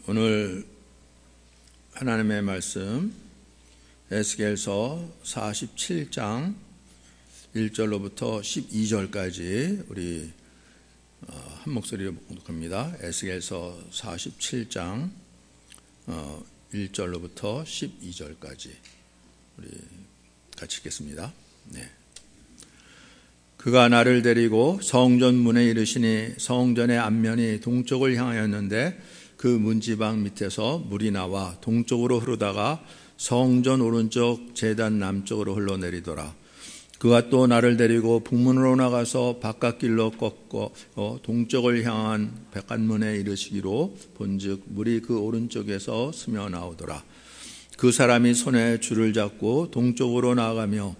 오늘 하나님의 말씀 에스겔서 47장 1절로부터 12절까지 우리 한 목소리로 봉독합니다. 에스겔서 47장 1절로부터 12절까지 우리 같이 읽겠습니다. 네. 그가 나를 데리고 성전 문에 이르시니 성전의 앞면이 동쪽을 향하였는데 그 문지방 밑에서 물이 나와 동쪽으로 흐르다가 성전 오른쪽 제단 남쪽으로 흘러내리더라. 그가 또 나를 데리고 북문으로 나가서 바깥길로 꺾어 동쪽을 향한 백관문에 이르시기로 본즉 물이 그 오른쪽에서 스며 나오더라. 그 사람이 손에 줄을 잡고 동쪽으로 나아가며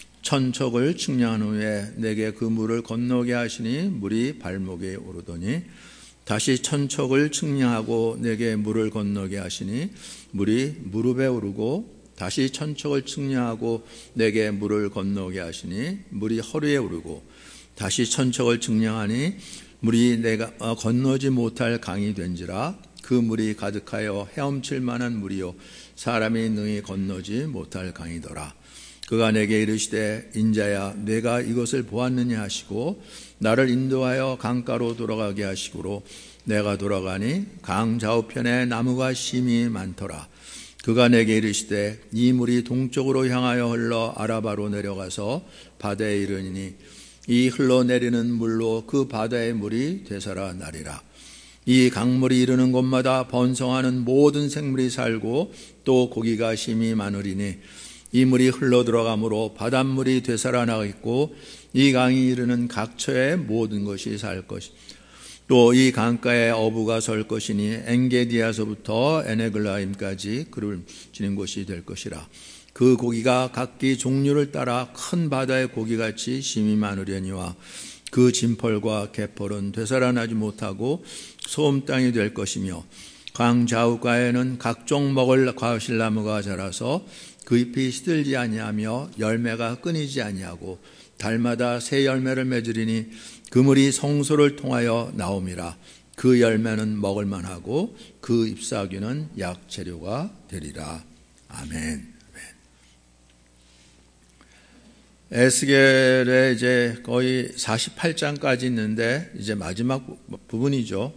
천척을 측량한 후에 내게 그 물을 건너게 하시니 물이 발목에 오르더니 다시 천척을 측량하고 내게 물을 건너게 하시니 물이 무릎에 오르고 다시 천척을 측량하고 내게 물을 건너게 하시니 물이 허리에 오르고 다시 천척을 측량하니 물이 내가 건너지 못할 강이 된지라. 그 물이 가득하여 헤엄칠 만한 물이요 사람이 능히 건너지 못할 강이더라. 그가 내게 이르시되 인자야 내가 이것을 보았느냐 하시고 나를 인도하여 강가로 돌아가게 하시고로 내가 돌아가니 강 좌우편에 나무가 심히 많더라. 그가 내게 이르시되 이 물이 동쪽으로 향하여 흘러 아라바로 내려가서 바다에 이르니 이 흘러내리는 물로 그 바다의 물이 되살아나리라. 이 강물이 이르는 곳마다 번성하는 모든 생물이 살고 또 고기가 심히 많으리니 이 물이 흘러들어가므로 바닷물이 되살아나겠고 이 강이 이르는 각처의 모든 것이 살 것이 또 이 강가에 어부가 설 것이니 엔게디아서부터 에네글라임까지 그를 지는 곳이 될 것이라. 그 고기가 각기 종류를 따라 큰 바다의 고기같이 심히 많으려니와 그 진펄과 갯벌은 되살아나지 못하고 소음 땅이 될 것이며 강 좌우가에는 각종 먹을 과실나무가 자라서 그 잎이 시들지 아니하며 열매가 끊이지 아니하고 달마다 새 열매를 맺으리니 그 물이 성소를 통하여 나옴이라. 그 열매는 먹을 만하고 그 잎사귀는 약재료가 되리라. 아멘. 에스겔에 이제 거의 48장까지 있는데 이제 마지막 부분이죠.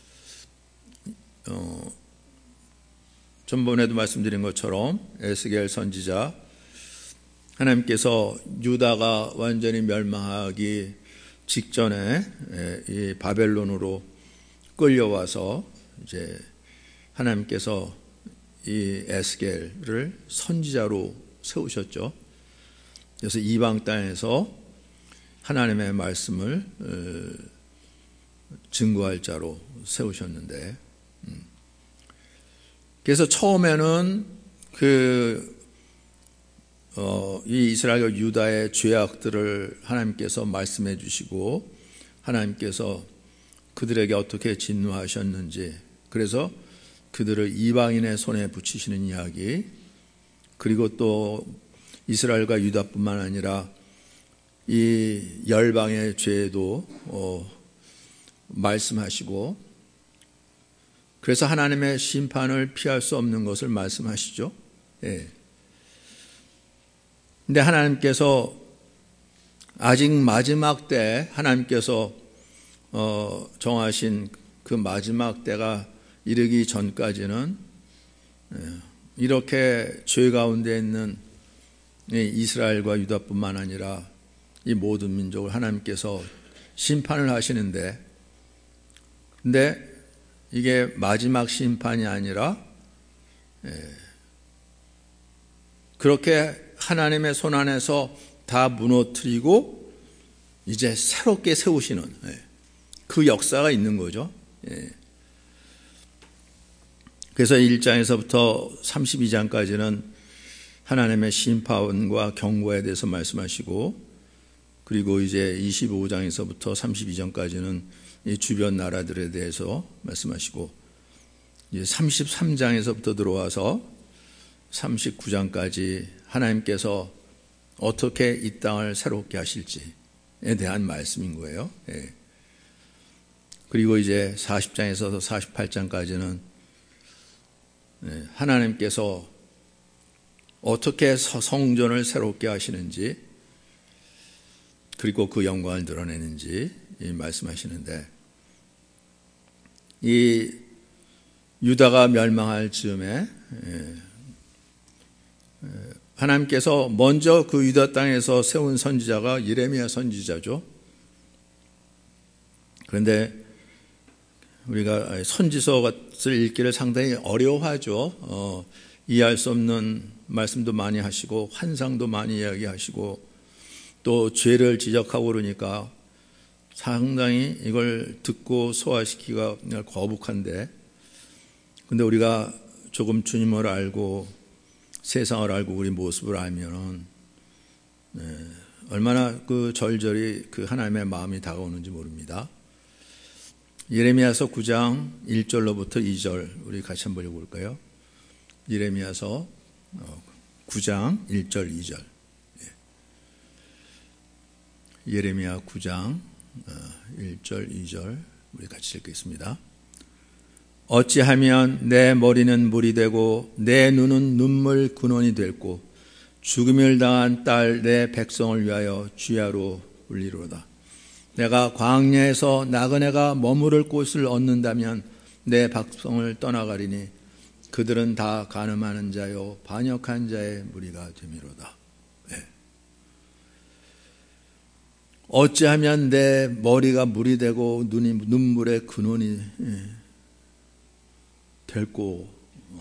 전번에도 말씀드린 것처럼 에스겔 선지자 하나님께서 유다가 완전히 멸망하기 직전에 이 바벨론으로 끌려와서 이제 하나님께서 이 에스겔을 선지자로 세우셨죠. 그래서 이방 땅에서 하나님의 말씀을 증거할 자로 세우셨는데 그래서 처음에는 이 이스라엘과 유다의 죄악들을 하나님께서 말씀해 주시고 하나님께서 그들에게 어떻게 진노하셨는지 그래서 그들을 이방인의 손에 붙이시는 이야기 그리고 또 이스라엘과 유다뿐만 아니라 이 열방의 죄도 말씀하시고 그래서 하나님의 심판을 피할 수 없는 것을 말씀하시죠. 예. 근데 하나님께서 아직 마지막 때 하나님께서 정하신 그 마지막 때가 이르기 전까지는 이렇게 죄 가운데 있는 이스라엘과 유다뿐만 아니라 이 모든 민족을 하나님께서 심판을 하시는데 근데 이게 마지막 심판이 아니라 그렇게 하나님의 손 안에서 다 무너뜨리고 이제 새롭게 세우시는 그 역사가 있는 거죠. 그래서 1장에서부터 32장까지는 하나님의 심판과 경고에 대해서 말씀하시고 그리고 이제 25장에서부터 32장까지는 이 주변 나라들에 대해서 말씀하시고 이제 33장에서부터 들어와서 39장까지 하나님께서 어떻게 이 땅을 새롭게 하실지에 대한 말씀인 거예요. 그리고 이제 40장에서 48장까지는 하나님께서 어떻게 성전을 새롭게 하시는지 그리고 그 영광을 드러내는지 말씀하시는데, 이 유다가 멸망할 즈음에 하나님께서 먼저 그 유다 땅에서 세운 선지자가 예레미야 선지자죠. 그런데 우리가 선지서를 읽기를 상당히 어려워하죠. 이해할 수 없는 말씀도 많이 하시고 환상도 많이 이야기하시고 또 죄를 지적하고 그러니까 상당히 이걸 듣고 소화시키기가 거북한데, 근데 우리가 조금 주님을 알고 세상을 알고 우리 모습을 알면은 얼마나 그 절절히 그 하나님의 마음이 다가오는지 모릅니다. 예레미야서 9장 1절로부터 2절 우리 같이 한번 읽어볼까요? 예레미야서 9장 1절 2절. 예레미야 9장 1절 2절 우리 같이 읽겠습니다. 어찌하면 내 머리는 물이 되고 내 눈은 눈물 근원이 됐고 죽음을 당한 딸 내 백성을 위하여 주야로 울리로다. 내가 광야에서 나그네가 머무를 곳을 얻는다면 내 백성을 떠나가리니 그들은 다 간음하는 자요 반역한 자의 무리가 되미로다. 어찌하면 내 머리가 물이 되고 눈이 눈물의 근원이 됐고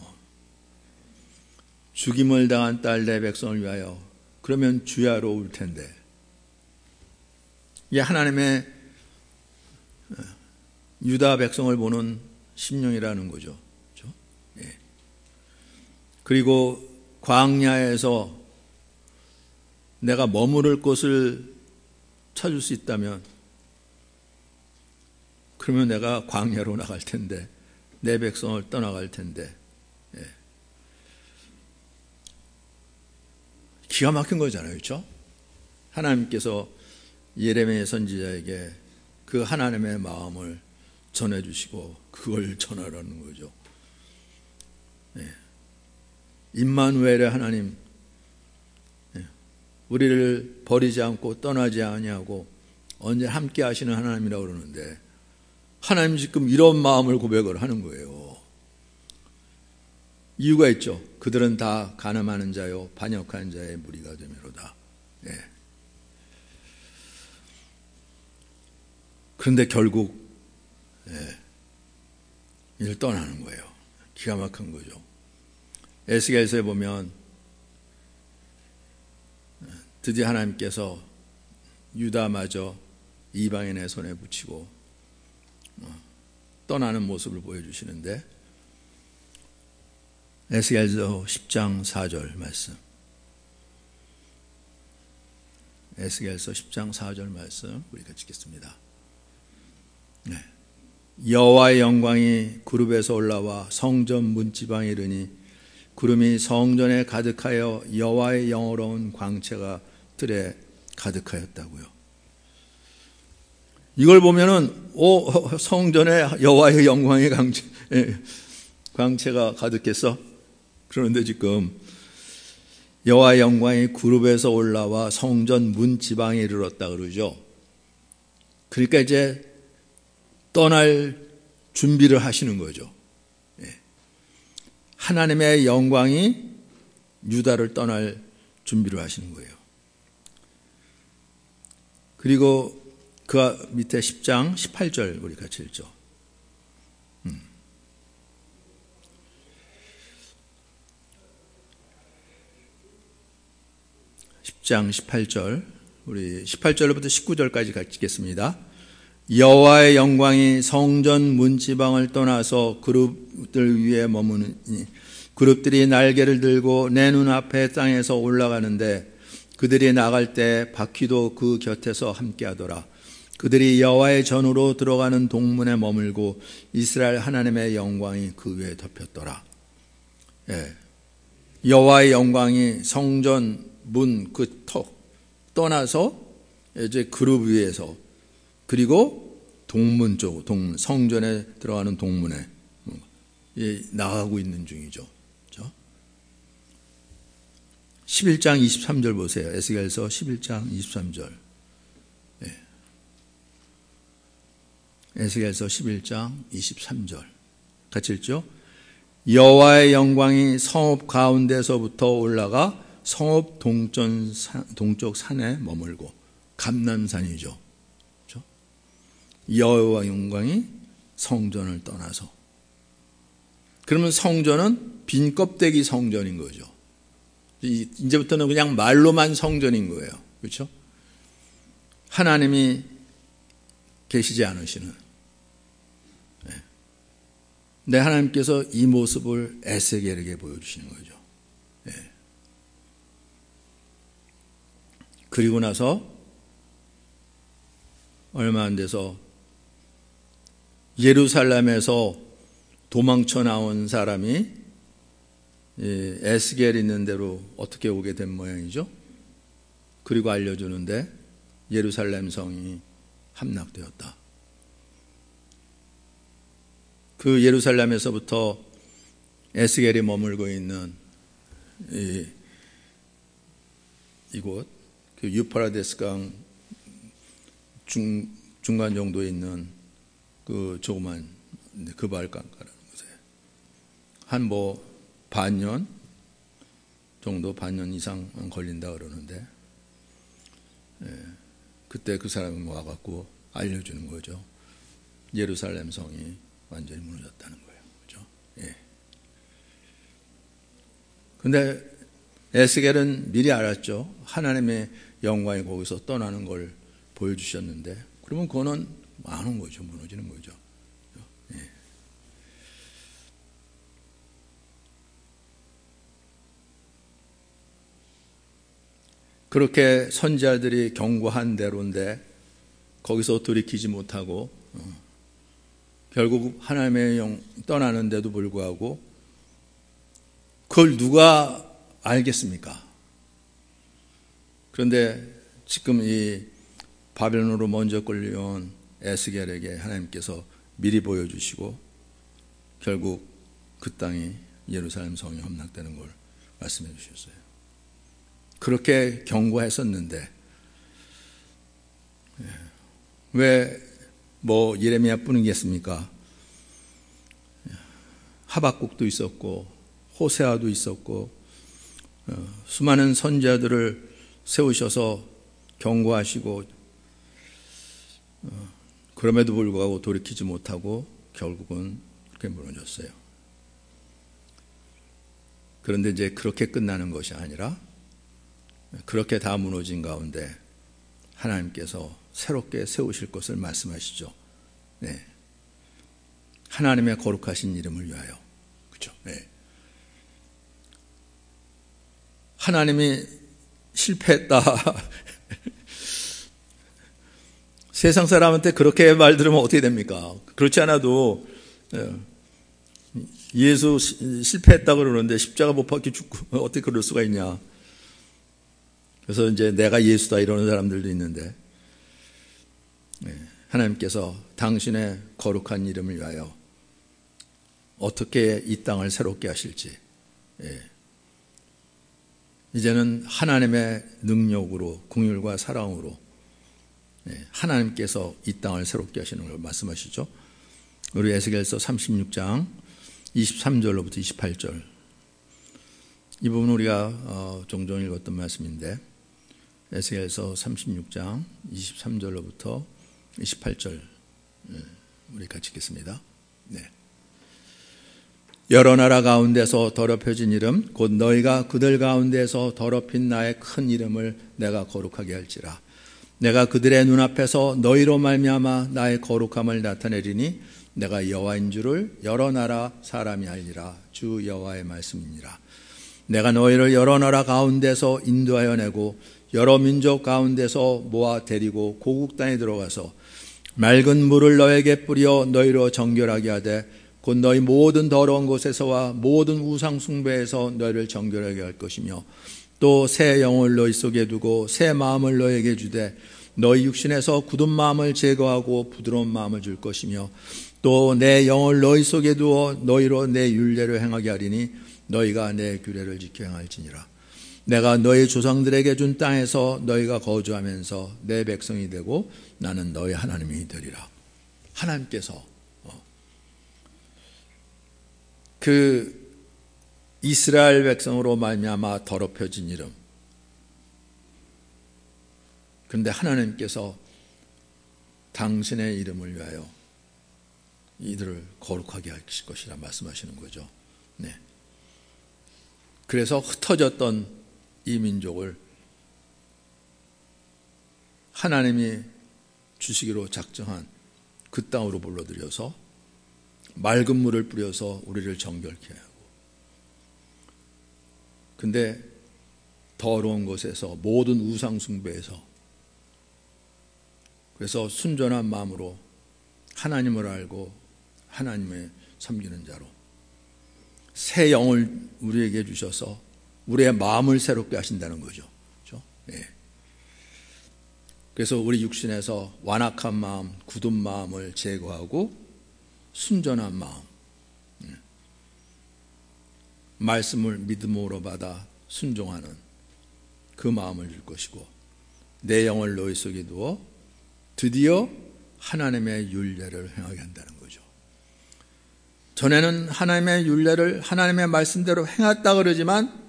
죽임을 당한 딸 내 백성을 위하여, 그러면 주야로 울 텐데, 이게 하나님의 유다 백성을 보는 심령이라는 거죠. 그렇죠? 그리고 광야에서 내가 머무를 곳을 찾을 수 있다면 그러면 내가 광야로 나갈 텐데, 내 백성을 떠나갈 텐데, 기가 막힌 거잖아요. 그렇죠? 하나님께서 예레미야 선지자에게 그 하나님의 마음을 전해주시고 그걸 전하라는 거죠. 임마누엘의 하나님, 우리를 버리지 않고 떠나지 아니하고 언제 함께 하시는 하나님이라고 그러는데, 하나님 지금 이런 마음을 고백을 하는 거예요. 이유가 있죠. 그들은 다 간음하는 자요 반역한 자의 무리가 되미로다. 그런데 결국 이를 떠나는 거예요. 기가 막힌 거죠. 에스겔서에 보면 드디어 하나님께서 유다마저 이방인의 손에 붙이고 떠나는 모습을 보여주시는데, 에스겔서 10장 4절 말씀, 에스겔서 10장 4절 말씀 우리 같이 읽겠습니다. 여호와의 영광이 구름에서 올라와 성전 문지방에 이르니 구름이 성전에 가득하여 여호와의 영화로운 광채가 뜰에 가득하였다고요. 이걸 보면은 성전에 여호와의 영광의 광채가 가득했어. 그런데 지금 여호와의 영광이 구름에서 올라와 성전 문 지방에 이르렀다 그러죠. 그러니까 이제 떠날 준비를 하시는 거죠. 하나님의 영광이 유다를 떠날 준비를 하시는 거예요. 그리고 그 밑에 10장 18절 우리 같이 읽죠. 10장 18절, 우리 18절부터 19절까지 같이 읽겠습니다. 여호와의 영광이 성전 문지방을 떠나서 그룹들 위에 머무르니 그룹들이 날개를 들고 내 눈앞에 땅에서 올라가는데 그들이 나갈 때 바퀴도 그 곁에서 함께하더라. 그들이 여호와의 전으로 들어가는 동문에 머물고 이스라엘 하나님의 영광이 그 위에 덮였더라. 여호와의 영광이 성전 문 그 턱 떠나서 이제 그룹 위에서, 그리고 동문 쪽, 성전에 들어가는 동문에 나가고 있는 중이죠. 그렇죠? 11장 23절 보세요. 에스겔서 11장 23절. 에스겔서 11장 23절. 같이 읽죠? 여호와의 영광이 성읍 가운데서부터 올라가 성읍 동쪽 산에 머물고, 감람산이죠. 그렇죠? 여호와의 영광이 성전을 떠나서. 그러면 성전은 빈 껍데기 성전인 거죠. 이제부터는 그냥 말로만 성전인 거예요. 그렇죠? 하나님이 계시지 않으시는. 네, 하나님께서 이 모습을 에스겔에게 보여주시는 거죠. 네. 그리고 나서 얼마 안 돼서 예루살렘에서 도망쳐 나온 사람이 에스겔 있는 대로 어떻게 오게 된 모양이죠. 그리고 알려주는데 예루살렘 성이 함락되었다. 그 예루살렘에서부터 에스겔이 머물고 있는 이곳, 그 유프라데스 강 중간 정도에 있는 그 조그만 그발강가라는 곳에 한 반년 정도, 반년 이상 걸린다 그러는데, 그때 그 사람이 와갖고 알려주는 거죠. 예루살렘 성이 완전히 무너졌다는 거예요. 그죠? 예. 근데 에스겔은 미리 알았죠. 하나님의 영광이 거기서 떠나는 걸 보여주셨는데, 그러면 그거는 많은 거죠. 무너지는 거죠. 예. 그렇게 선지자들이 경고한 대로인데 거기서 돌이키지 못하고 결국 하나님의 영 떠나는데도 불구하고 그걸 누가 알겠습니까? 그런데 지금 이 바벨론으로 먼저 끌려온 에스겔에게 하나님께서 미리 보여주시고 결국 그 땅이 예루살렘 성이 함락되는 걸 말씀해 주셨어요. 그렇게 경고했었는데 왜 예레미야 뿐이겠습니까? 하박국도 있었고 호세아도 있었고 수많은 선지자들을 세우셔서 경고하시고 그럼에도 불구하고 돌이키지 못하고 결국은 그렇게 무너졌어요. 그런데 이제 그렇게 끝나는 것이 아니라 그렇게 다 무너진 가운데 하나님께서 새롭게 세우실 것을 말씀하시죠. 네. 하나님의 거룩하신 이름을 위하여. 그렇죠? 네. 하나님이 실패했다. 세상 사람한테 그렇게 말 들으면 어떻게 됩니까? 그렇지 않아도 예수 실패했다고 그러는데 십자가 못 박혀 죽고 어떻게 그럴 수가 있냐. 그래서 이제 내가 예수다 이러는 사람들도 있는데 하나님께서 당신의 거룩한 이름을 위하여 어떻게 이 땅을 새롭게 하실지 이제는 하나님의 능력으로 긍휼과 사랑으로 하나님께서 이 땅을 새롭게 하시는 걸 말씀하시죠. 우리 에스겔서 36장 23절로부터 28절 이 부분 우리가 종종 읽었던 말씀인데 에스겔서 36장 23절로부터 28절 우리 같이 읽겠습니다. 네. 여러 나라 가운데서 더럽혀진 이름 곧 너희가 그들 가운데서 더럽힌 나의 큰 이름을 내가 거룩하게 할지라. 내가 그들의 눈앞에서 너희로 말미암아 나의 거룩함을 나타내리니 내가 여호와인 줄을 여러 나라 사람이 알리라. 주 여호와의 말씀이니라. 내가 너희를 여러 나라 가운데서 인도하여 내고 여러 민족 가운데서 모아 데리고 고국 땅에 들어가서 맑은 물을 너에게 뿌려 너희로 정결하게 하되 곧 너희 모든 더러운 곳에서와 모든 우상 숭배에서 너희를 정결하게 할 것이며 또 새 영을 너희 속에 두고 새 마음을 너에게 주되 너희 육신에서 굳은 마음을 제거하고 부드러운 마음을 줄 것이며 또 또 내 영을 너희 속에 두어 너희로 내 율례를 행하게 하리니 너희가 내 규례를 지켜 행할지니라. 내가 너희 조상들에게 준 땅에서 너희가 거주하면서 내 백성이 되고 나는 너희 하나님이 되리라. 하나님께서 그 이스라엘 백성으로 말미암아 더럽혀진 이름, 그런데 하나님께서 당신의 이름을 위하여 이들을 거룩하게 하실 것이라 말씀하시는 거죠. 네. 그래서 흩어졌던 이 민족을 하나님이 주시기로 작정한 그 땅으로 불러들여서 맑은 물을 뿌려서 우리를 정결케 하고, 근데 더러운 곳에서 모든 우상 숭배에서, 그래서 순전한 마음으로 하나님을 알고 하나님을 섬기는 자로 새 영을 우리에게 주셔서 우리의 마음을 새롭게 하신다는 거죠. 그렇죠? 예. 그래서 우리 육신에서 완악한 마음, 굳은 마음을 제거하고 순전한 마음, 말씀을 믿음으로 받아 순종하는 그 마음을 줄 것이고, 내 영을 너희 속에 두어 드디어 하나님의 율례를 행하게 한다는 거죠. 전에는 하나님의 율례를 하나님의 말씀대로 행했다 그러지만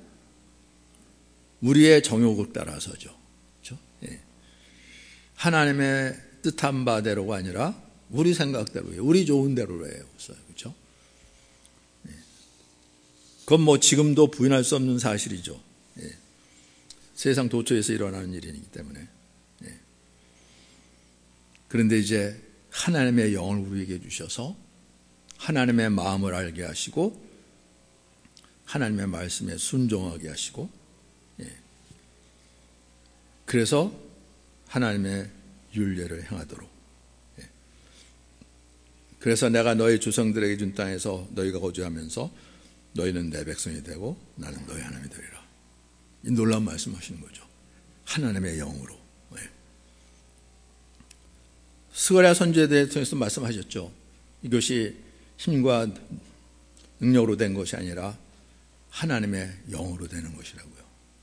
우리의 정욕을 따라서죠. 그렇죠? 예. 하나님의 뜻한 바대로가 아니라 우리 생각대로예요. 우리 좋은 대로예요. 그렇죠? 예. 그건 뭐 지금도 부인할 수 없는 사실이죠. 예. 세상 도처에서 일어나는 일이기 때문에. 예. 그런데 이제 하나님의 영을 우리에게 주셔서 하나님의 마음을 알게 하시고 하나님의 말씀에 순종하게 하시고, 그래서 하나님의 율례를 행하도록, 그래서 내가 너희 조상들에게 준 땅에서 너희가 거주하면서 너희는 내 백성이 되고 나는 너희 하나님이 되리라. 이 놀라운 말씀하시는 거죠. 하나님의 영으로. 스가랴 선지자에 통해서 말씀하셨죠. 이것이 힘과 능력으로 된 것이 아니라 하나님의 영으로 되는 것이라고요.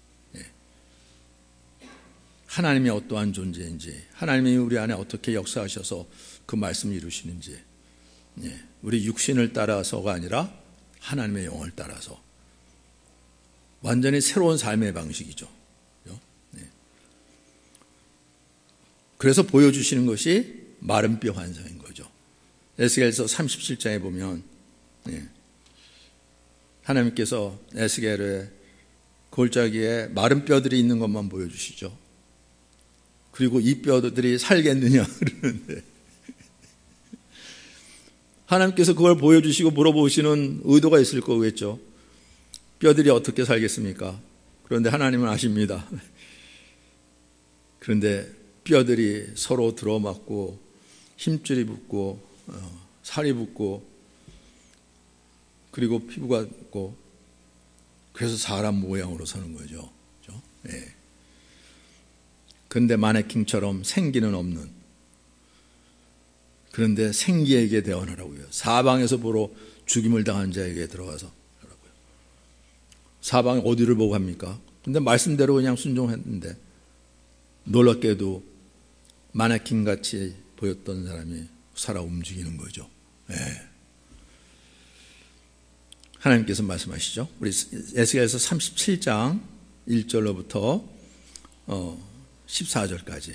하나님이 어떠한 존재인지, 하나님이 우리 안에 어떻게 역사하셔서 그 말씀을 이루시는지, 우리 육신을 따라서가 아니라 하나님의 영을 따라서 완전히 새로운 삶의 방식이죠. 그래서 보여주시는 것이 마른 뼈 환상인 거죠. 에스겔서 37장에 보면 하나님께서 에스겔의 골짜기에 마른 뼈들이 있는 것만 보여주시죠. 그리고 이 뼈들이 살겠느냐 그러는데 하나님께서 그걸 보여주시고 물어보시는 의도가 있을 거겠죠. 뼈들이 어떻게 살겠습니까? 그런데 하나님은 아십니다. 그런데 뼈들이 서로 들어맞고 힘줄이 붙고 살이 붙고 그리고 피부가 붙고 그래서 사람 모양으로 서는 거죠. 그렇죠? 예. 그런데 마네킹처럼 생기는 없는, 그런데 생기에게 대언하라고요. 사방에서 보러 죽임을 당한 자에게 들어가서 하라고요. 사방에 어디를 보고 합니까? 근데 말씀대로 그냥 순종했는데 놀랍게도 마네킹같이 보였던 사람이 살아 움직이는 거죠. 네. 하나님께서 말씀하시죠. 우리 에스겔서 37장 1절로부터 14절까지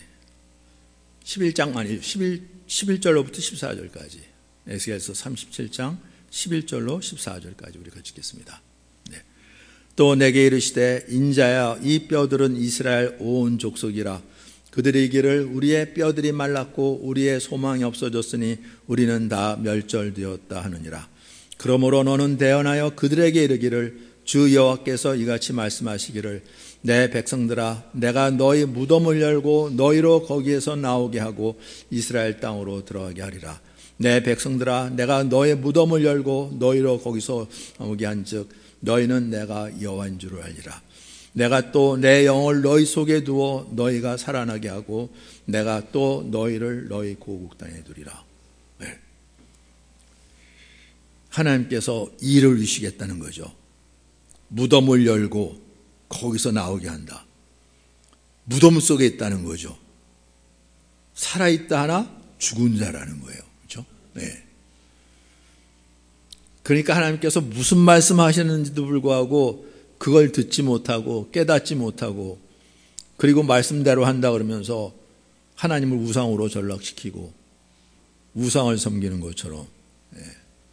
11절로부터 14절까지 에스겔서 37장 11절로 14절까지 우리 같이 읽겠습니다. 네. 또 내게 이르시되 인자야 이 뼈들은 이스라엘 온 족속이라. 그들이 이르기를 우리의 뼈들이 말랐고 우리의 소망이 없어졌으니 우리는 다 멸절되었다 하느니라. 그러므로 너는 대언하여 그들에게 이르기를 주 여호와께서 이같이 말씀하시기를 내 백성들아 내가 너희 무덤을 열고 너희로 거기에서 나오게 하고 이스라엘 땅으로 들어가게 하리라. 내 백성들아 내가 너희 무덤을 열고 너희로 거기서 나오게 한즉 너희는 내가 여호와인 줄을 알리라. 내가 또 내 영을 너희 속에 두어 너희가 살아나게 하고 내가 또 너희를 너희 고국 땅에 두리라. 네. 하나님께서 일을 이루시겠다는 거죠. 무덤을 열고 거기서 나오게 한다. 무덤 속에 있다는 거죠. 살아있다 하나 죽은 자라는 거예요. 그렇죠? 네. 그러니까 하나님께서 무슨 말씀하시는지도 불구하고 그걸 듣지 못하고 깨닫지 못하고 그리고 말씀대로 한다 그러면서 하나님을 우상으로 전락시키고 우상을 섬기는 것처럼. 네.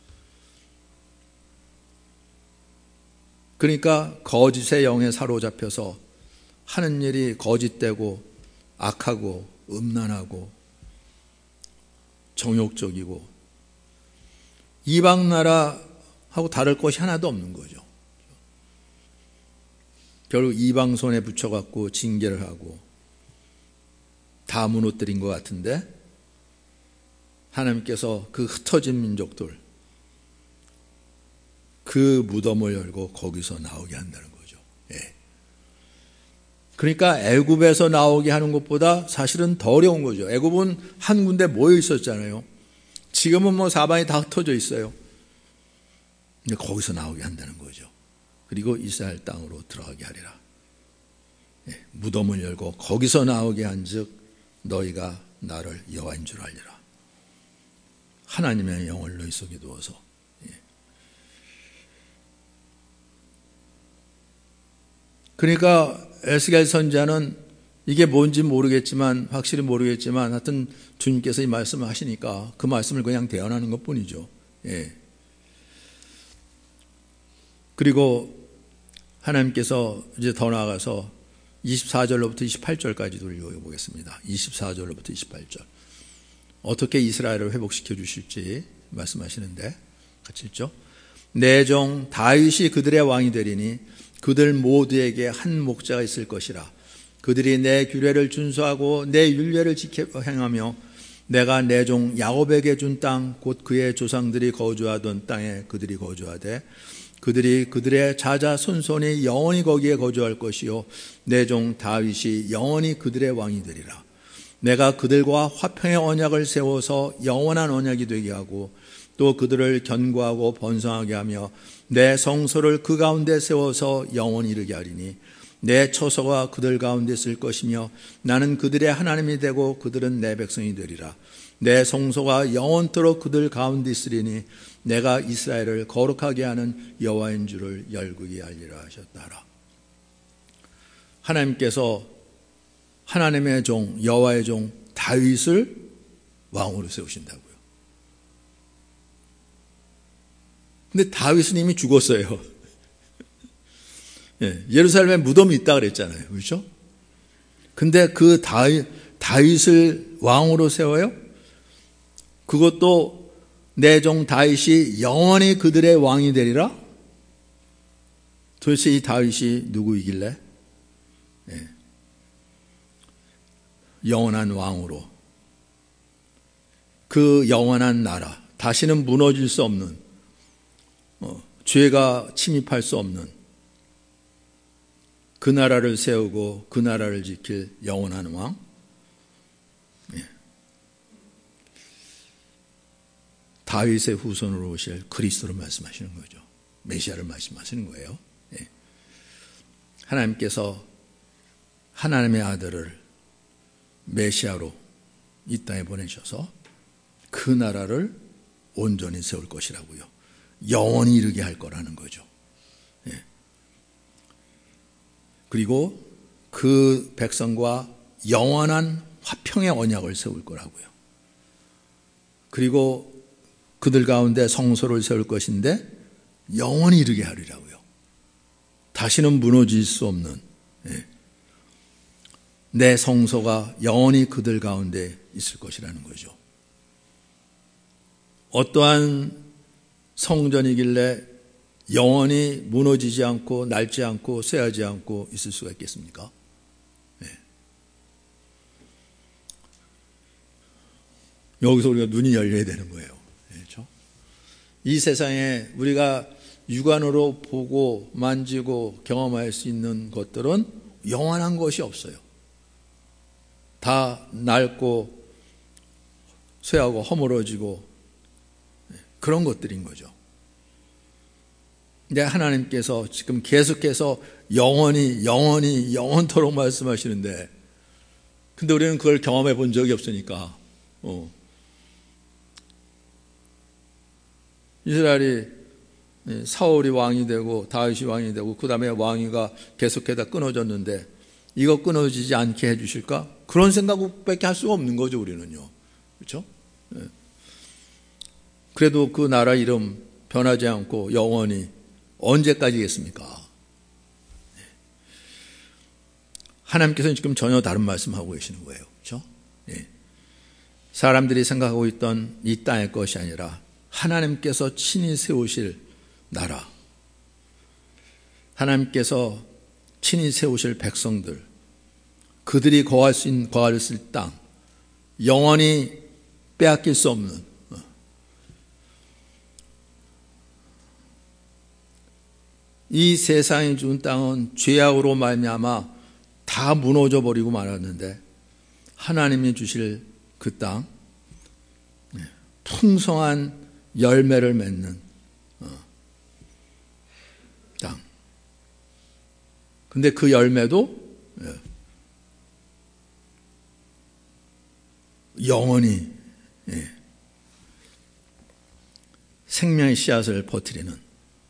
그러니까 거짓의 영에 사로잡혀서 하는 일이 거짓되고 악하고 음란하고 정욕적이고 이방 나라하고 다를 것이 하나도 없는 거죠. 결국 이방 손에 붙여갖고 징계를 하고 다 무너뜨린 것 같은데 하나님께서 그 흩어진 민족들 그 무덤을 열고 거기서 나오게 한다는 거죠. 예. 그러니까 애굽에서 나오게 하는 것보다 사실은 더 어려운 거죠. 애굽은 한 군데 모여 있었잖아요. 지금은 뭐 사방이 다 흩어져 있어요. 근데 거기서 나오게 한다는 거죠. 그리고 이스라엘 땅으로 들어가게 하리라. 예. 무덤을 열고 거기서 나오게 한즉 너희가 나를 여호와인 줄 알리라. 하나님의 영을 너희 속에 두어서. 그러니까 에스겔 선지자는 이게 뭔지 모르겠지만 확실히 모르겠지만 하여튼 주님께서 이 말씀을 하시니까 그 말씀을 그냥 대언하는 것뿐이죠. 예. 그리고 하나님께서 이제 더 나아가서 24절로부터 28절까지도 읽어보겠습니다. 24절로부터 28절 어떻게 이스라엘을 회복시켜 주실지 말씀하시는데 같이 읽죠. 내 종 다윗이 그들의 왕이 되리니 그들 모두에게 한 목자가 있을 것이라. 그들이 내 규례를 준수하고 내 율례를 지켜 행하며 내가 내 종 야곱에게 준 땅 곧 그의 조상들이 거주하던 땅에 그들이 거주하되 그들이 그들의 자자 손손이 영원히 거기에 거주할 것이요 내 종 다윗이 영원히 그들의 왕이 되리라. 내가 그들과 화평의 언약을 세워서 영원한 언약이 되게 하고 또 그들을 견고하고 번성하게 하며 내 성소를 그 가운데 세워서 영원히 이르게 하리니 내 처소가 그들 가운데 있을 것이며 나는 그들의 하나님이 되고 그들은 내 백성이 되리라. 내 성소가 영원토록 그들 가운데 있으리니 내가 이스라엘을 거룩하게 하는 여호와인 줄을 열국이 알리라 하셨다. 하나님께서 하나님의 종 여호와의 종 다윗을 왕으로 세우신다고요. 근데 다윗은 이미 죽었어요. 예, 예루살렘에 무덤이 있다 그랬잖아요. 그렇죠? 근데 그 다윗을 왕으로 세워요? 그것도 내 종 다윗이 영원히 그들의 왕이 되리라? 도대체 이 다윗이 누구이길래? 예, 영원한 왕으로 그 영원한 나라 다시는 무너질 수 없는 죄가 침입할 수 없는 그 나라를 세우고 그 나라를 지킬 영원한 왕. 예. 다윗의 후손으로 오실 그리스도를 말씀하시는 거죠. 메시아를 말씀하시는 거예요. 예. 하나님께서 하나님의 아들을 메시아로 이 땅에 보내셔서 그 나라를 온전히 세울 것이라고요. 영원히 이르게 할 거라는 거죠. 예. 그리고 그 백성과 영원한 화평의 언약을 세울 거라고요. 그리고 그들 가운데 성소를 세울 것인데 영원히 이르게 하리라고요. 다시는 무너질 수 없는 예. 내 성소가 영원히 그들 가운데 있을 것이라는 거죠. 어떠한 성전이길래 영원히 무너지지 않고 낡지 않고 쇠하지 않고 있을 수가 있겠습니까? 네. 여기서 우리가 눈이 열려야 되는 거예요. 그렇죠? 이 세상에 우리가 육안으로 보고 만지고 경험할 수 있는 것들은 영원한 것이 없어요. 다 낡고 쇠하고 허물어지고 그런 것들인 거죠. 근데 하나님께서 지금 계속해서 영원토록 말씀하시는데, 근데 우리는 그걸 경험해 본 적이 없으니까, 이스라엘이 사울이 왕이 되고 다윗이 왕이 되고 그 다음에 왕위가 계속해다 끊어졌는데 이거 끊어지지 않게 해주실까? 그런 생각밖에 할 수가 없는 거죠, 우리는요. 그렇죠? 그래도 그 나라 이름 변하지 않고 영원히 언제까지겠습니까? 하나님께서는 지금 전혀 다른 말씀하고 계시는 거예요. 그렇죠? 사람들이 생각하고 있던 이 땅의 것이 아니라 하나님께서 친히 세우실 나라, 하나님께서 친히 세우실 백성들, 그들이 거할 수 있을 땅, 영원히 빼앗길 수 없는, 이 세상에 준 땅은 죄악으로 말미암아 다 무너져 버리고 말았는데 하나님이 주실 그 땅, 풍성한 열매를 맺는 땅. 근데 그 열매도 영원히 생명의 씨앗을 퍼뜨리는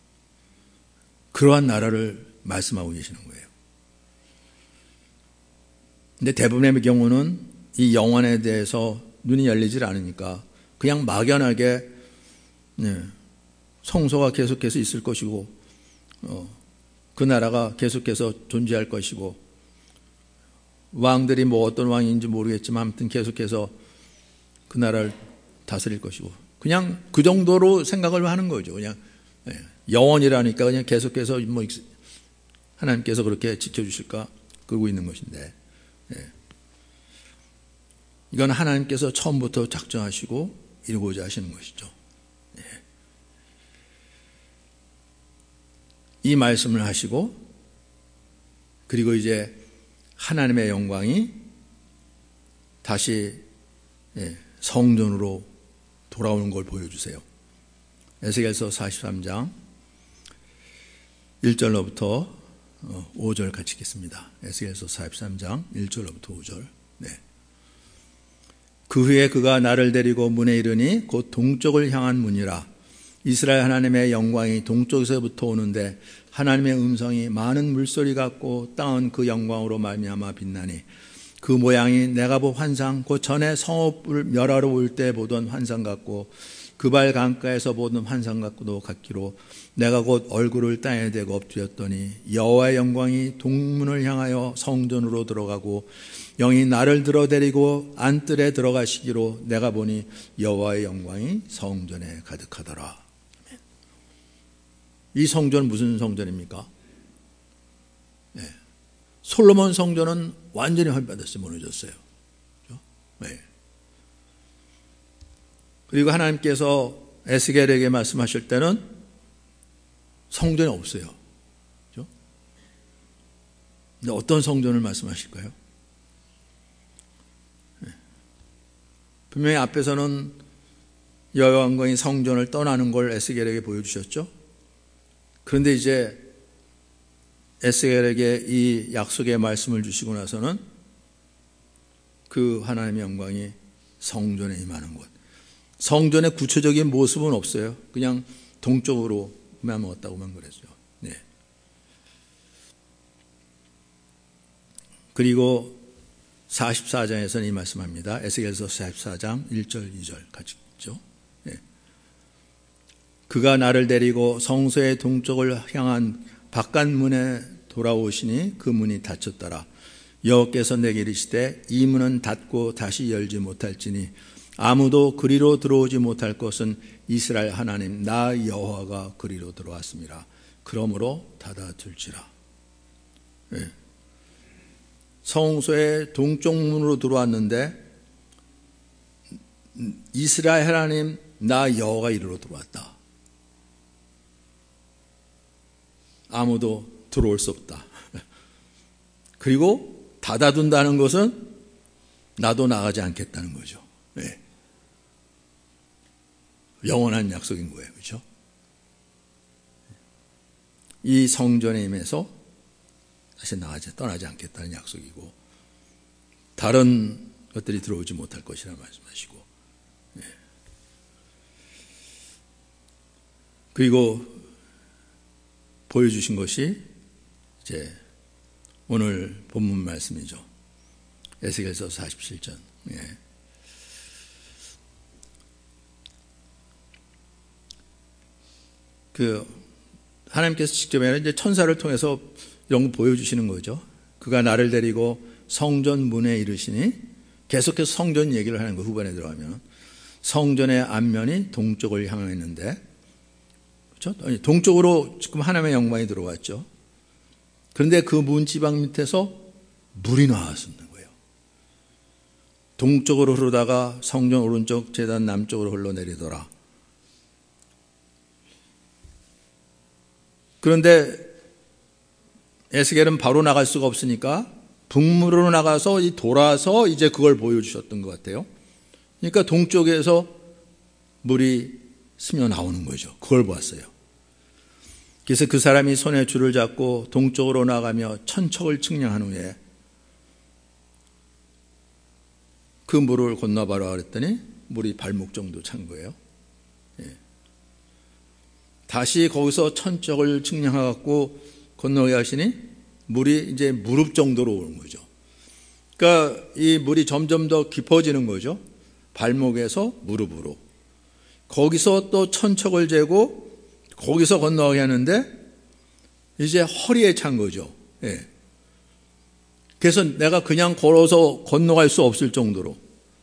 그러한 나라를 말씀하고 계시는 거예요. 근데 대부분의 경우는 이 영원에 대해서 눈이 열리질 않으니까 그냥 막연하게 성소가 계속해서 있을 것이고 그 나라가 계속해서 존재할 것이고 왕들이 뭐 어떤 왕인지 모르겠지만 아무튼 계속해서 그 나라를 다스릴 것이고 그냥 그 정도로 생각을 하는 거죠. 그냥 영원이라니까 그냥 계속해서 뭐 하나님께서 그렇게 지켜주실까 그러고 있는 것인데 이건 하나님께서 처음부터 작정하시고 이루고자 하시는 것이죠. 이 말씀을 하시고 그리고 이제 하나님의 영광이 다시 성전으로 돌아오는 걸 보여주세요. 에스겔서 43장 1절로부터 5절 같이 읽겠습니다. 에스겔서 43장 1절로부터 5절. 그 후에 그가 나를 데리고 문에 이르니 곧 동쪽을 향한 문이라. 이스라엘 하나님의 영광이 동쪽에서부터 오는데 하나님의 음성이 많은 물소리 같고 땅은 그 영광으로 말미암아 빛나니 그 모양이 내가 본 환상 곧 전에 성읍을 멸하러 올 때 보던 환상 같고 그발 강가에서 보던 환상 같고도 같기로 내가 곧 얼굴을 땅에 대고 엎드렸더니 여호와의 영광이 동문을 향하여 성전으로 들어가고 영이 나를 들어데리고 안뜰에 들어가시기로 내가 보니 여호와의 영광이 성전에 가득하더라. 이 성전은 무슨 성전입니까? 솔로몬 성전은 완전히 헐받았어요. 무너졌어요. 그렇죠? 그리고 하나님께서 에스겔에게 말씀하실 때는 성전이 없어요. 그렇죠? 근데 어떤 성전을 말씀하실까요? 분명히 앞에서는 여호와 영광이 성전을 떠나는 걸 에스겔에게 보여주셨죠. 그런데 이제 에스겔에게 이 약속의 말씀을 주시고 나서는 그 하나님의 영광이 성전에 임하는 것. 성전의 구체적인 모습은 없어요. 그냥 동쪽으로만 먹었다고만 그랬죠. 그리고 44장에서는 이 말씀합니다. 에스겔서 44장 1절 2절 같이 읽죠. 그가 나를 데리고 성소의 동쪽을 향한 바깥문에 돌아오시니 그 문이 닫혔더라. 여호와께서 내게 이르시되 이 문은 닫고 다시 열지 못할지니 아무도 그리로 들어오지 못할 것은 이스라엘 하나님 나 여호와가 그리로 들어왔습니다. 그러므로 닫아둘지라. 성소의 동쪽 문으로 들어왔는데 이스라엘 하나님 나 여호와가 이리로 들어왔다. 아무도 들어올 수 없다. 그리고 닫아둔다는 것은 나도 나가지 않겠다는 거죠. 영원한 약속인 거예요. 그렇죠? 이 성전에 임해서 다시 떠나지 않겠다는 약속이고 다른 것들이 들어오지 못할 것이라 말씀하시고 그리고 보여주신 것이 이제 오늘 본문 말씀이죠. 에스겔서 47장. 하나님께서 직접 이제 천사를 통해서 이런 거 보여주시는 거죠. 그가 나를 데리고 성전 문에 이르시니 계속해서 성전 얘기를 하는 거 후반에 들어가면 성전의 앞면이 동쪽을 향했는데 그렇죠? 동쪽으로 지금 하나님의 영광이 들어왔죠. 그런데 그 문지방 밑에서 물이 나왔었는 거예요. 동쪽으로 흐르다가 성전 오른쪽 제단 남쪽으로 흘러내리더라. 그런데 에스겔은 바로 나갈 수가 없으니까 북문으로 나가서 돌아서 이제 그걸 보여주셨던 것 같아요. 그러니까 동쪽에서 물이 스며 나오는 거죠. 그걸 보았어요. 그래서 그 사람이 손에 줄을 잡고 동쪽으로 나가며 천척을 측량한 후에 그 물을 건너봐라 그랬더니 물이 발목 정도 찬 거예요. 다시 거기서 천척을 측량하고 건너게 하시니 물이 이제 무릎 정도로 오는 거죠. 그러니까 이 물이 점점 더 깊어지는 거죠. 발목에서 무릎으로. 거기서 또 천척을 재고 거기서 건너게 하는데 이제 허리에 찬 거죠. 그래서 내가 그냥 걸어서 건너갈 수 없을 정도로.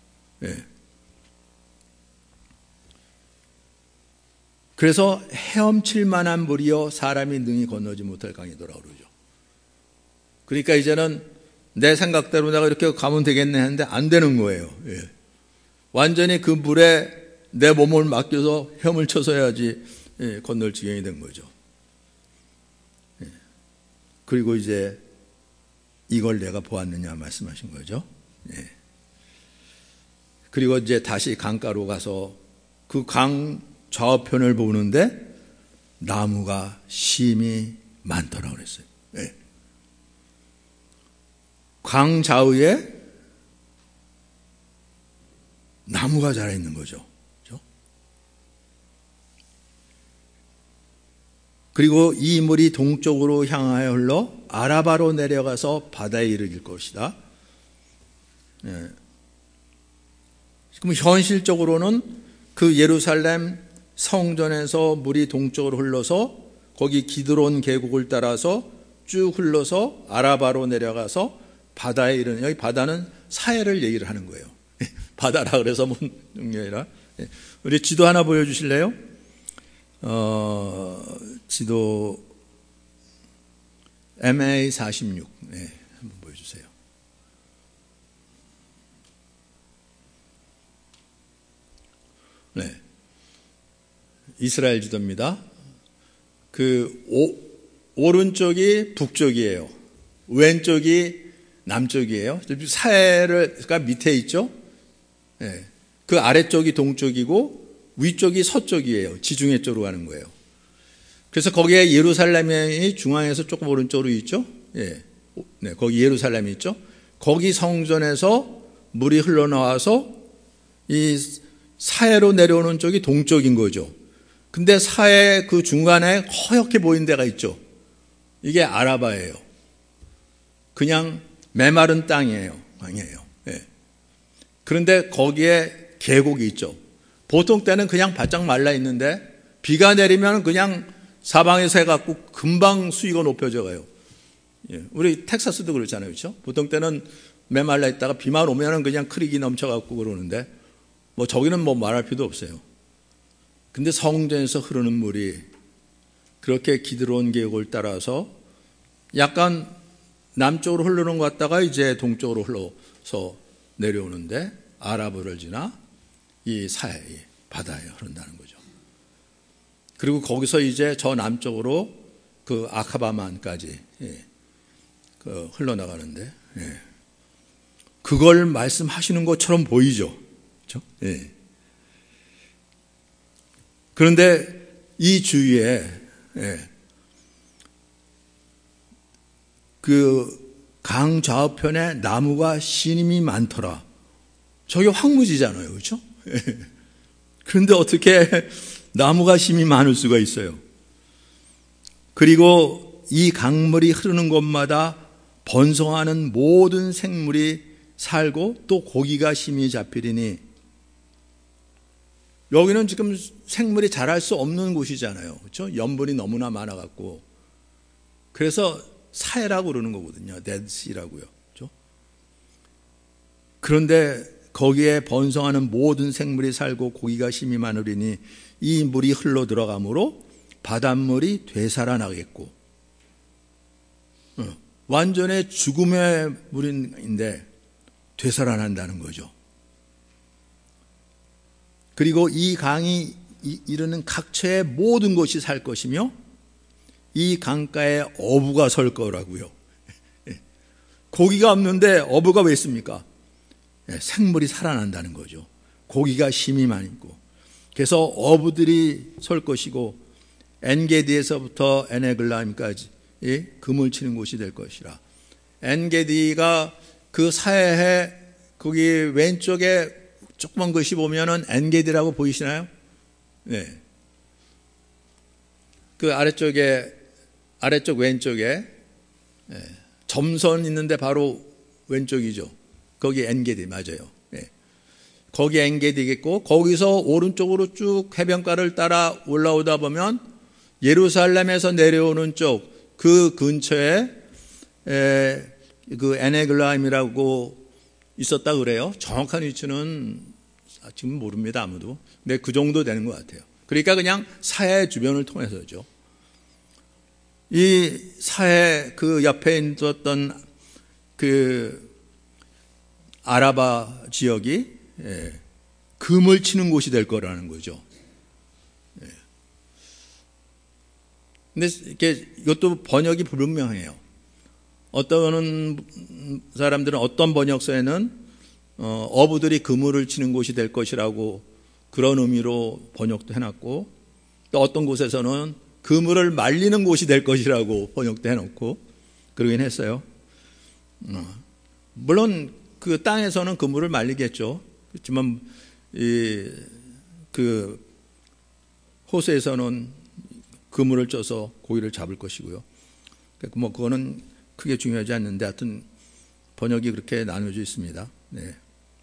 그래서 헤엄칠 만한 물이여 사람이 능히 건너지 못할 강이더라 그러죠. 그러니까 이제는 내 생각대로 내가 이렇게 가면 되겠네 했는데 안 되는 거예요. 완전히 그 물에 내 몸을 맡겨서 헤엄을 쳐서 해야지 건널 지경이 된 거죠. 그리고 이제 이걸 내가 보았느냐 말씀하신 거죠. 그리고 이제 다시 강가로 가서 그 강 좌우편을 보는데 나무가 심히 많더라 그랬어요. 강 좌우에 나무가 자라 있는 거죠. 그리고 이 물이 동쪽으로 향하여 흘러 아라바로 내려가서 바다에 이르길 것이다. 그럼 현실적으로는 그 예루살렘 성전에서 물이 동쪽으로 흘러서 거기 기드론 계곡을 따라서 쭉 흘러서 아라바로 내려가서 바다에 이르는, 여기 바다는 사해를 얘기를 하는 거예요. 바다라 그래서 뭔 게 아니라. 우리 지도 하나 보여주실래요? 지도 MA46 한번 보여주세요. 이스라엘 지도입니다. 그 오른쪽이 북쪽이에요. 왼쪽이 남쪽이에요. 사해가 밑에 있죠. 그 아래쪽이 동쪽이고 위쪽이 서쪽이에요. 지중해 쪽으로 가는 거예요. 그래서 거기에 예루살렘이 중앙에서 조금 오른쪽으로 있죠. 거기 예루살렘이 있죠. 거기 성전에서 물이 흘러나와서 이 사해로 내려오는 쪽이 동쪽인 거죠. 근데 사해 그 중간에 허옇게 보이는 데가 있죠. 이게 아라바예요. 그냥 메마른 땅이에요. 그런데 거기에 계곡이 있죠. 보통 때는 그냥 바짝 말라 있는데 비가 내리면 그냥 사방에서 해갖고 금방 수위가 높여져 가요. 우리 텍사스도 그렇잖아요. 그렇죠? 보통 때는 메말라 있다가 비만 오면은 그냥 크릭이 넘쳐갖고 그러는데 뭐 저기는 뭐 말할 필요도 없어요. 근데 성전에서 흐르는 물이 그렇게 기드론 계곡을 따라서 약간 남쪽으로 흐르는 것 같다가 이제 동쪽으로 흘러서 내려오는데 아라바를 지나 이 사해 바다에 흐른다는 거죠. 그리고 거기서 이제 저 남쪽으로 그 아카바만까지 흘러나가는데 그걸 말씀하시는 것처럼 보이죠. 그렇죠? 그런데 이 주위에 그 강 좌우편에 나무가 심이 많더라. 저게 황무지잖아요. 그렇죠? 그런데 어떻게 나무가 심이 많을 수가 있어요? 그리고 이 강물이 흐르는 곳마다 번성하는 모든 생물이 살고 또 고기가 심히 잡히리니, 여기는 지금 생물이 자랄 수 없는 곳이잖아요. 그렇죠? 염분이 너무나 많아갖고. 그래서 사해라고 그러는 거거든요. 데드시라고요. 그렇죠? 그런데 거기에 번성하는 모든 생물이 살고 고기가 심히 많으리니 이 물이 흘러 들어가므로 바닷물이 되살아나겠고, 완전히 죽음의 물인데 되살아난다는 거죠. 그리고 이 강이 이르는 각처의 모든 것이 살 것이며 이 강가에 어부가 설 거라고요. 고기가 없는데 어부가 왜 있습니까? 생물이 살아난다는 거죠. 고기가 심이 많이 있고. 그래서 어부들이 설 것이고 엔게디에서부터 에네글라임까지 금을 치는 곳이 될 것이라. 엔게디가 그 사해에 거기 왼쪽에 조그만 것이 보면은 엔게디라고 보이시나요? 네. 그 아래쪽 왼쪽에 점선 있는데 바로 왼쪽이죠. 거기 엔게디 맞아요. 네. 거기 엔게디겠고, 거기서 오른쪽으로 쭉 해변가를 따라 올라오다 보면 예루살렘에서 내려오는 쪽 그 근처에 그 에네글라임이라고 있었다 그래요. 정확한 위치는 지금 모릅니다, 아무도. 근데 그 정도 되는 것 같아요. 그러니까 그냥 사해 주변을 통해서죠. 이 사해 그 옆에 있었던 그 아라바 지역이 금을 치는 곳이 될 거라는 거죠. 근데 이것도 번역이 불분명해요. 어떤 사람들은 어떤 번역서에는 어부들이 그물을 치는 곳이 될 것이라고 그런 의미로 번역도 해놨고, 또 어떤 곳에서는 그물을 말리는 곳이 될 것이라고 번역도 해놓고 그러긴 했어요. 물론 그 땅에서는 그물을 말리겠죠. 그렇지만 그 호수에서는 그물을 쪄서 고기를 잡을 것이고요. 뭐 그거는 크게 중요하지 않는데 하여튼 번역이 그렇게 나눠져 있습니다. 네.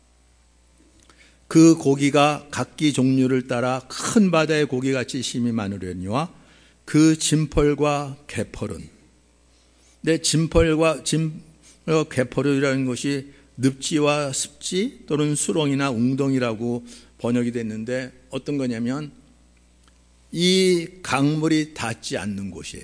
그 고기가 각기 종류를 따라 큰 바다의 고기같이 심이 많으려니와 그 진펄과 개펄은, 근데 진펄과 개펄이라는 것이 늪지와 습지 또는 수렁이나 웅덩이라고 번역이 됐는데 어떤 거냐면 이 강물이 닿지 않는 곳이에요.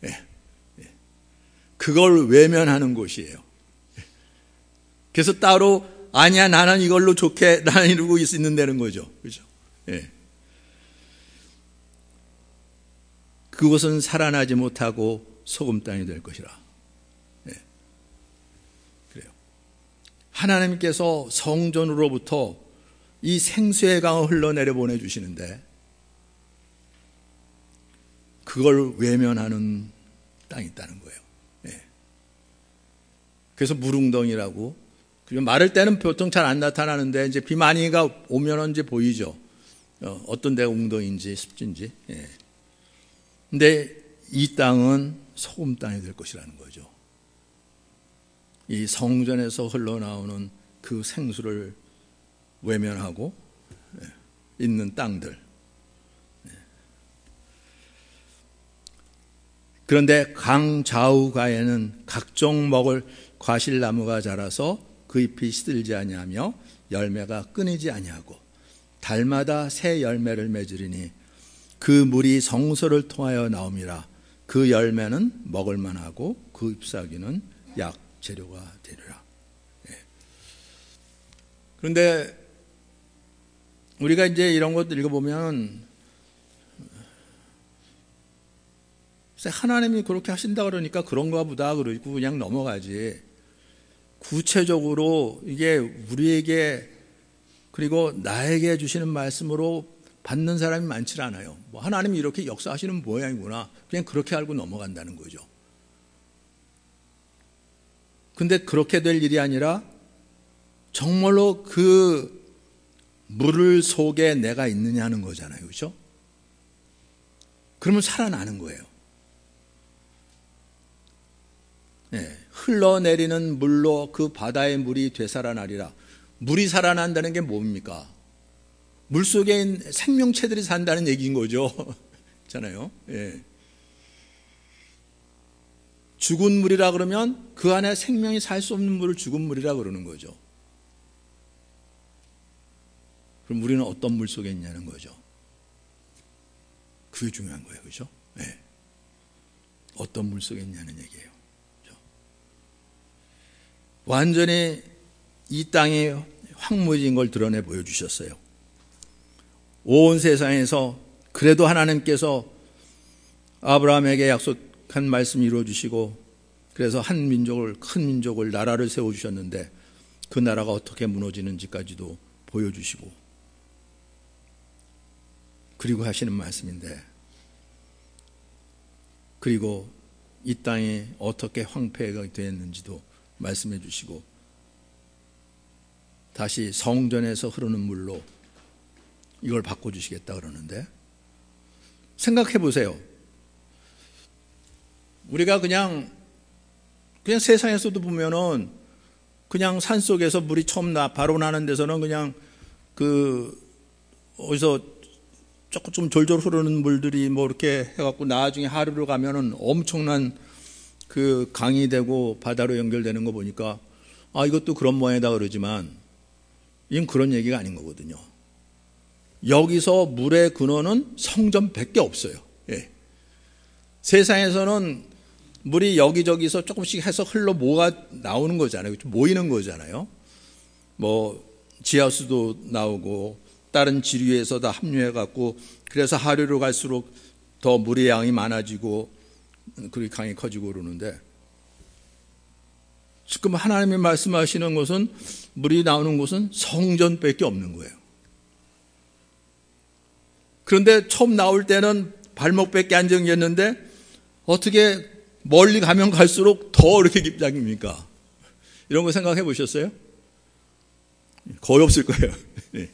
그걸 외면하는 곳이에요. 그래서 따로 아니야 나는 이걸로 좋게 나는 이러고 있는다는 거죠. 그렇죠? 그곳은 살아나지 못하고 소금 땅이 될 것이라. 그래요. 하나님께서 성전으로부터 이 생수의 강을 흘러내려 보내주시는데 그걸 외면하는 땅이 있다는 거예요. 그래서 물웅덩이라고. 마를 때는 보통 잘 안 나타나는데 이제 비 많이가 오면 이제 보이죠. 어떤 데가 웅덩이인지 습지인지. 근데 이 땅은 소금 땅이 될 것이라는 거죠. 이 성전에서 흘러나오는 그 생수를 외면하고 있는 땅들. 그런데 강 좌우가에는 각종 먹을 과실나무가 자라서 그 잎이 시들지 아니하며 열매가 끊이지 아니하고 달마다 새 열매를 맺으리니 그 물이 성소를 통하여 나옴이라. 그 열매는 먹을 만하고 그 잎사귀는 약 재료가 되리라. 그런데 우리가 이제 이런 것 읽어보면 하나님이 그렇게 하신다 그러니까 그런가 보다 그러고 그냥 넘어가지. 구체적으로 이게 우리에게 그리고 나에게 주시는 말씀으로 받는 사람이 많지 않아요. 뭐 하나님이 이렇게 역사하시는 모양이구나. 그냥 그렇게 알고 넘어간다는 거죠. 근데 그렇게 될 일이 아니라 정말로 그 물 속에 내가 있느냐는 거잖아요. 그렇죠? 그러면 살아나는 거예요. 네, 흘러내리는 물로 그 바다의 물이 되살아나리라. 물이 살아난다는 게 뭡니까? 물 속에 있는 생명체들이 산다는 얘기인 거죠. 있잖아요. 예. 죽은 물이라 그러면 그 안에 생명이 살 수 없는 물을 죽은 물이라 그러는 거죠. 그럼 우리는 어떤 물 속에 있냐는 거죠. 그게 중요한 거예요. 그렇죠? 네. 어떤 물 속에 있냐는 얘기예요. 그렇죠? 완전히 이 땅이 황무지인 걸 드러내 보여주셨어요. 온 세상에서 그래도 하나님께서 아브라함에게 약속한 말씀을 이루어주시고 그래서 한 민족을, 큰 민족을, 나라를 세워주셨는데 그 나라가 어떻게 무너지는지까지도 보여주시고 그리고 하시는 말씀인데 그리고 이 땅이 어떻게 황폐가 되었는지도 말씀해 주시고 다시 성전에서 흐르는 물로 이걸 바꿔주시겠다 그러는데 생각해 보세요. 우리가 그냥 세상에서도 보면은 그냥 산 속에서 물이 처음 바로 나는 데서는 그냥 어디서 조금 좀 졸졸 흐르는 물들이 뭐 이렇게 해갖고 나중에 하루로 가면은 엄청난 그 강이 되고 바다로 연결되는 거 보니까 이것도 그런 모양이다 그러지만 이건 그런 얘기가 아닌 거거든요. 여기서 물의 근원은 성전밖에 없어요. 예. 세상에서는 물이 여기저기서 조금씩 해서 흘러 나오는 거잖아요. 모이는 거잖아요. 뭐 지하수도 나오고 다른 지류에서 다 합류해갖고 그래서 하류로 갈수록 더 물의 양이 많아지고 그렇게 강이 커지고 그러는데 지금 하나님이 말씀하시는 것은 물이 나오는 곳은 성전밖에 없는 거예요. 그런데 처음 나올 때는 발목밖에 안 잠겼는데 어떻게 멀리 가면 갈수록 더 이렇게 깊작입니까? 이런 거 생각해 보셨어요? 거의 없을 거예요. 네.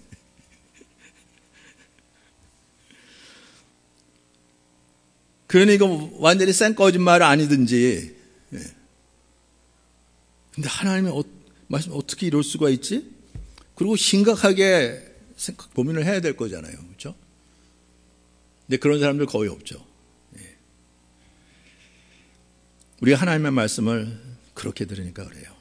그러니 이거 완전히 생 거짓말 아니든지. 근데 하나님이 말씀 어떻게 이럴 수가 있지? 그리고 심각하게 고민을 해야 될 거잖아요. 그렇죠? 근데 그런 사람들 거의 없죠. 우리가 하나님의 말씀을 그렇게 들으니까 그래요.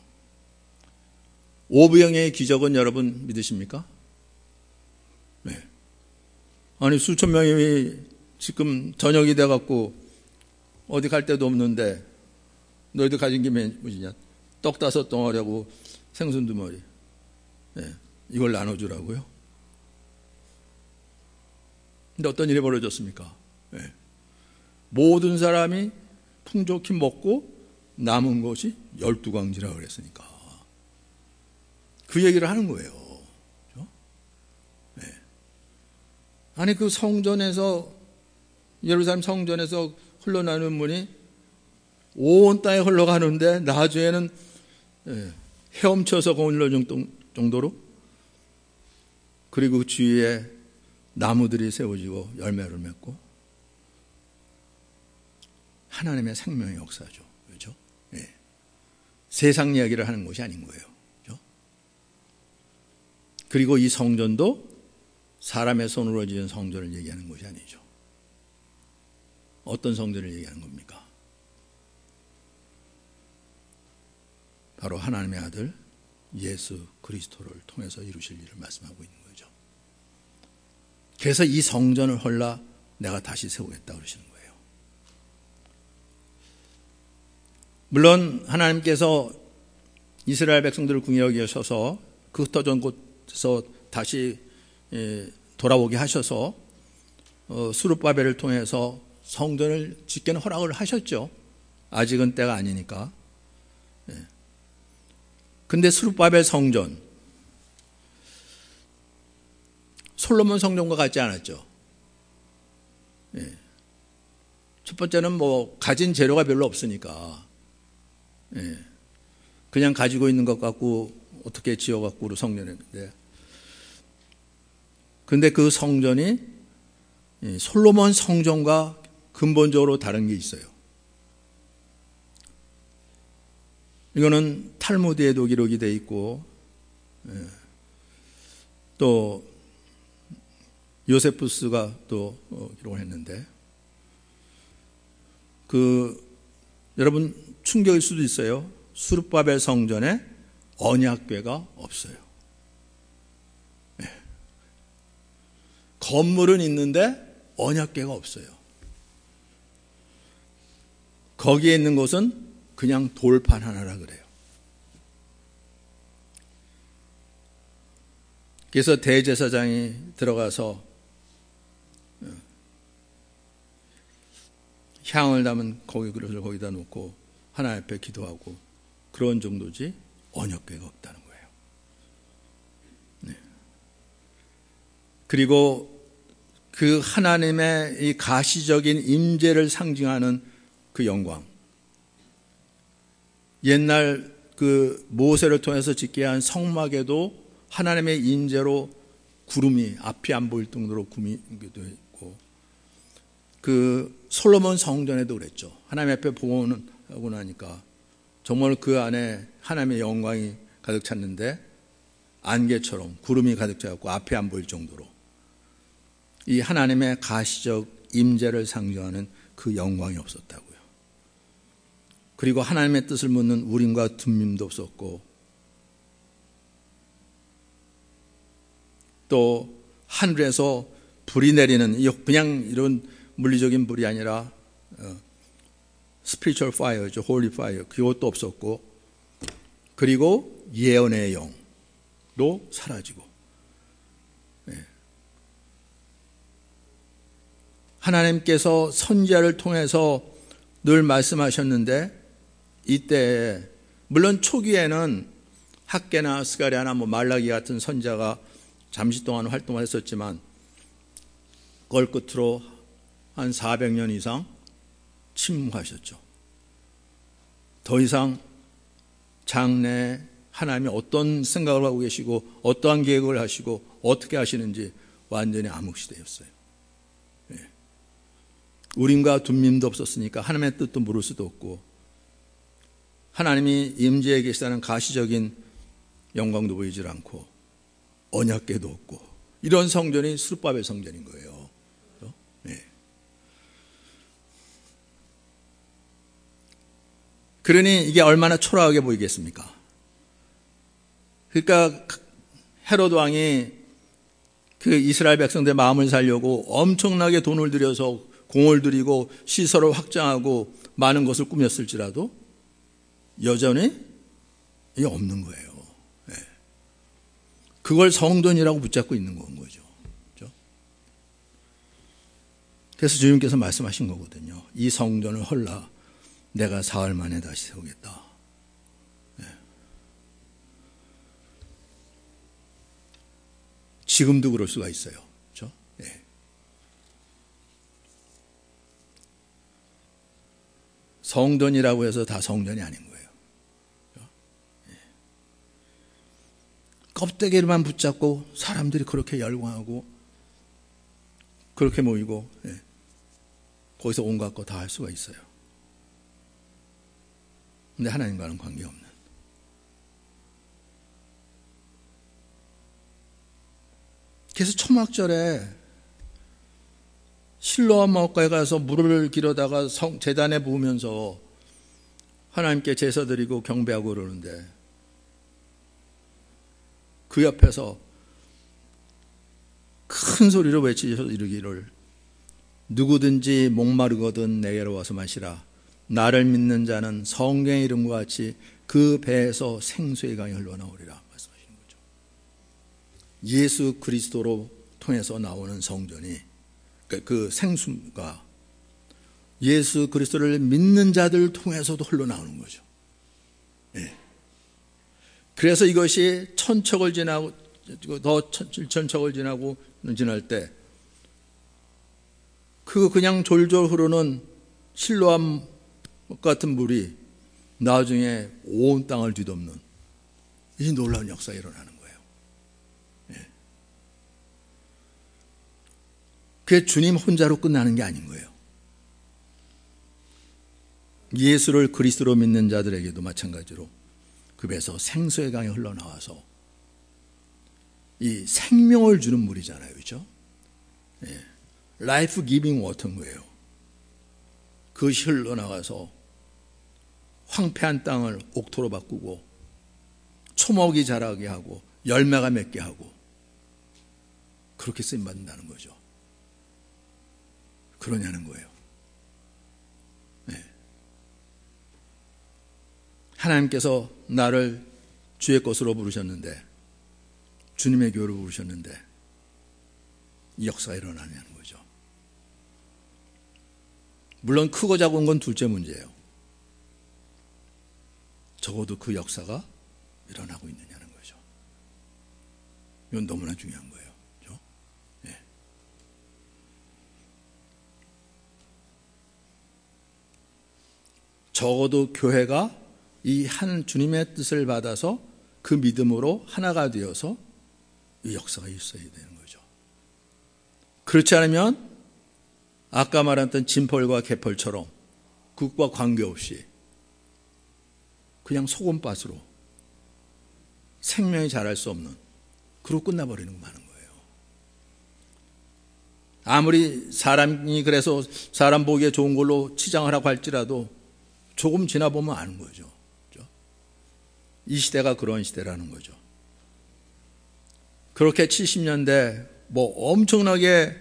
오부영의 기적은 여러분 믿으십니까? 네. 아니 수천 명이 지금 저녁이 돼갖고 어디 갈 데도 없는데 너희들 가진 게 뭐냐? 떡 5덩어리하고 생선 2마리. 네. 이걸 나눠주라고요? 근데 어떤 일이 벌어졌습니까? 네. 모든 사람이 풍족히 먹고 남은 것이 12광지라고 그랬으니까 그 얘기를 하는 거예요. 그렇죠? 네. 아니 그 성전에서 예루살렘 성전에서 흘러나오는 물이 온 땅에 흘러가는데 나중에는 헤엄쳐서 거울러 정도로 그리고 그 주위에 나무들이 세워지고 열매를 맺고 하나님의 생명의 역사죠. 그렇죠? 예. 세상 이야기를 하는 것이 아닌 거예요. 그렇죠? 그리고 이 성전도 사람의 손으로 지은 성전을 얘기하는 것이 아니죠. 어떤 성전을 얘기하는 겁니까? 바로 하나님의 아들 예수 그리스도를 통해서 이루실 일을 말씀하고 있는 거죠. 그래서 이 성전을 헐라 내가 다시 세우겠다 그러시는 거예요. 물론 하나님께서 이스라엘 백성들을 궁히 여기셔서 그 흩어진 곳에서 다시 돌아오게 하셔서 스룹바벨을 통해서 성전을 짓게는 허락을 하셨죠. 아직은 때가 아니니까. 근데 스룹바벨 성전 솔로몬 성전과 같지 않았죠. 첫 번째는 뭐 가진 재료가 별로 없으니까 그냥 가지고 있는 것 갖고 어떻게 지어갖고 성전했는데, 근데 그 성전이 솔로몬 성전과 근본적으로 다른 게 있어요. 이거는 탈무드에도 기록이 되어 있고, 또 요세푸스가 또 기록을 했는데, 여러분 충격일 수도 있어요. 수르바벨 성전에 언약궤가 없어요. 건물은 있는데 언약궤가 없어요. 거기에 있는 곳은 그냥 돌판 하나라 그래요. 그래서 대제사장이 들어가서 향을 담은 고기 그릇을 거기다 놓고 하나님 앞에 기도하고 그런 정도지 언약궤가 없다는 거예요. 네. 그리고 그 하나님의 이 가시적인 임재를 상징하는 그 영광, 옛날 그 모세를 통해서 짓게 한 성막에도 하나님의 임재로 구름이 앞이 안 보일 정도로 구름이기도 했고, 그 솔로몬 성전에도 그랬죠. 하나님 앞에 봉헌하고 나니까 정말 그 안에 하나님의 영광이 가득 찼는데 안개처럼 구름이 가득 차고 앞이 안 보일 정도로 이 하나님의 가시적 임재를 상징하는 그 영광이 없었다고요. 그리고 하나님의 뜻을 묻는 우림과 둠밈도 없었고, 또 하늘에서 불이 내리는, 그냥 이런 물리적인 불이 아니라 spiritual fire죠, holy fire, 그것도 없었고, 그리고 예언의 영도 사라지고, 하나님께서 선지자를 통해서 늘 말씀하셨는데, 이때 물론 초기에는 학개나 스가랴나 말라기 같은 선지자가 잠시 동안 활동을 했었지만, 그걸 끝으로 한 400년 이상 침묵하셨죠. 더 이상 장래에 하나님이 어떤 생각을 하고 계시고 어떠한 계획을 하시고 어떻게 하시는지 완전히 암흑시대였어요. 우림과 둠밈도 없었으니까 하나님의 뜻도 물을 수도 없고, 하나님이 임재해 계시다는 가시적인 영광도 보이질 않고 언약궤도 없고, 이런 성전이 수르바벨 성전인 거예요. 네. 그러니 이게 얼마나 초라하게 보이겠습니까? 그러니까 헤로드 왕이 그 이스라엘 백성들의 마음을 살려고 엄청나게 돈을 들여서 공을 들이고 시설을 확장하고 많은 것을 꾸몄을지라도 여전히 이게 없는 거예요. 네. 그걸 성전이라고 붙잡고 있는 건 거죠. 그렇죠? 그래서 주님께서 말씀하신 거거든요. 이 성전을 헐라 내가 사흘 만에 다시 세우겠다. 네. 지금도 그럴 수가 있어요. 그렇죠? 네. 성전이라고 해서 다 성전이 아닌 거예요. 껍데기를만 붙잡고 사람들이 그렇게 열광하고 그렇게 모이고, 거기서 온갖 거 다 할 수가 있어요. 근데 하나님과는 관계없는. 그래서 초막절에 실로암 마을가에 가서 물을 길어다가 제단에 부으면서 하나님께 제사 드리고 경배하고 그러는데, 그 옆에서 큰 소리로 외치셔서 이르기를 누구든지 목마르거든 내게로 와서 마시라. 나를 믿는 자는 성경의 이름과 같이 그 배에서 생수의 강이 흘러나오리라 말씀하시는 거죠. 예수 그리스도로 통해서 나오는 성전이, 그 생수가 예수 그리스도를 믿는 자들 통해서도 흘러나오는 거죠. 예. 그래서 이것이 천척을 지나고 더 천척을 지날 때 그냥 졸졸 흐르는 실로암 같은 물이 나중에 온 땅을 뒤덮는 이 놀라운 역사가 일어나는 거예요. 그게 주님 혼자로 끝나는 게 아닌 거예요. 예수를 그리스도로 믿는 자들에게도 마찬가지로 그 배에서 생수의 강이 흘러나와서 이 생명을 주는 물이잖아요. 그렇죠? 라이프 기빙 워터인 거예요. 그것이 흘러나가서 황폐한 땅을 옥토로 바꾸고 초목이 자라게 하고 열매가 맺게 하고 그렇게 쓰임받는다는 거죠. 그러냐는 거예요. 하나님께서 나를 주의 것으로 부르셨는데, 주님의 교회로 부르셨는데 이 역사가 일어나냐는 거죠. 물론 크고 작은 건 둘째 문제예요. 적어도 그 역사가 일어나고 있느냐는 거죠. 이건 너무나 중요한 거예요. 그렇죠? 적어도 교회가 이 한 주님의 뜻을 받아서 그 믿음으로 하나가 되어서 이 역사가 있어야 되는 거죠. 그렇지 않으면 아까 말했던 진펄과 개펄처럼 그것과 관계없이 그냥 소금밭으로 생명이 자랄 수 없는, 그러고 끝나버리는 거 많은 거예요. 아무리 사람이 그래서 사람 보기에 좋은 걸로 치장을 하고 할지라도 조금 지나보면 아는 거죠. 이 시대가 그런 시대라는 거죠. 그렇게 70년대 엄청나게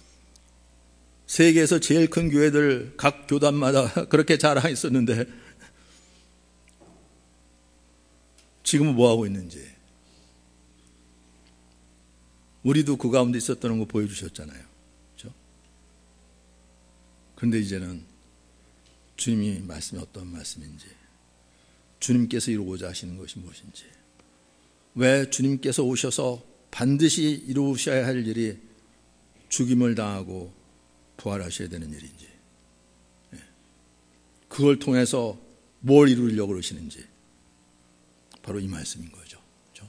세계에서 제일 큰 교회들 각 교단마다 그렇게 자랑했었는데 지금은 뭐하고 있는지 우리도 그 가운데 있었다는 거 보여주셨잖아요. 그렇죠? 그런데 이제는 주님이 말씀이 어떤 말씀인지, 주님께서 이루고자 하시는 것이 무엇인지, 왜 주님께서 오셔서 반드시 이루셔야 할 일이 죽임을 당하고 부활하셔야 되는 일인지, 그걸 통해서 뭘 이루려고 그러시는지, 바로 이 말씀인 거죠. 그렇죠?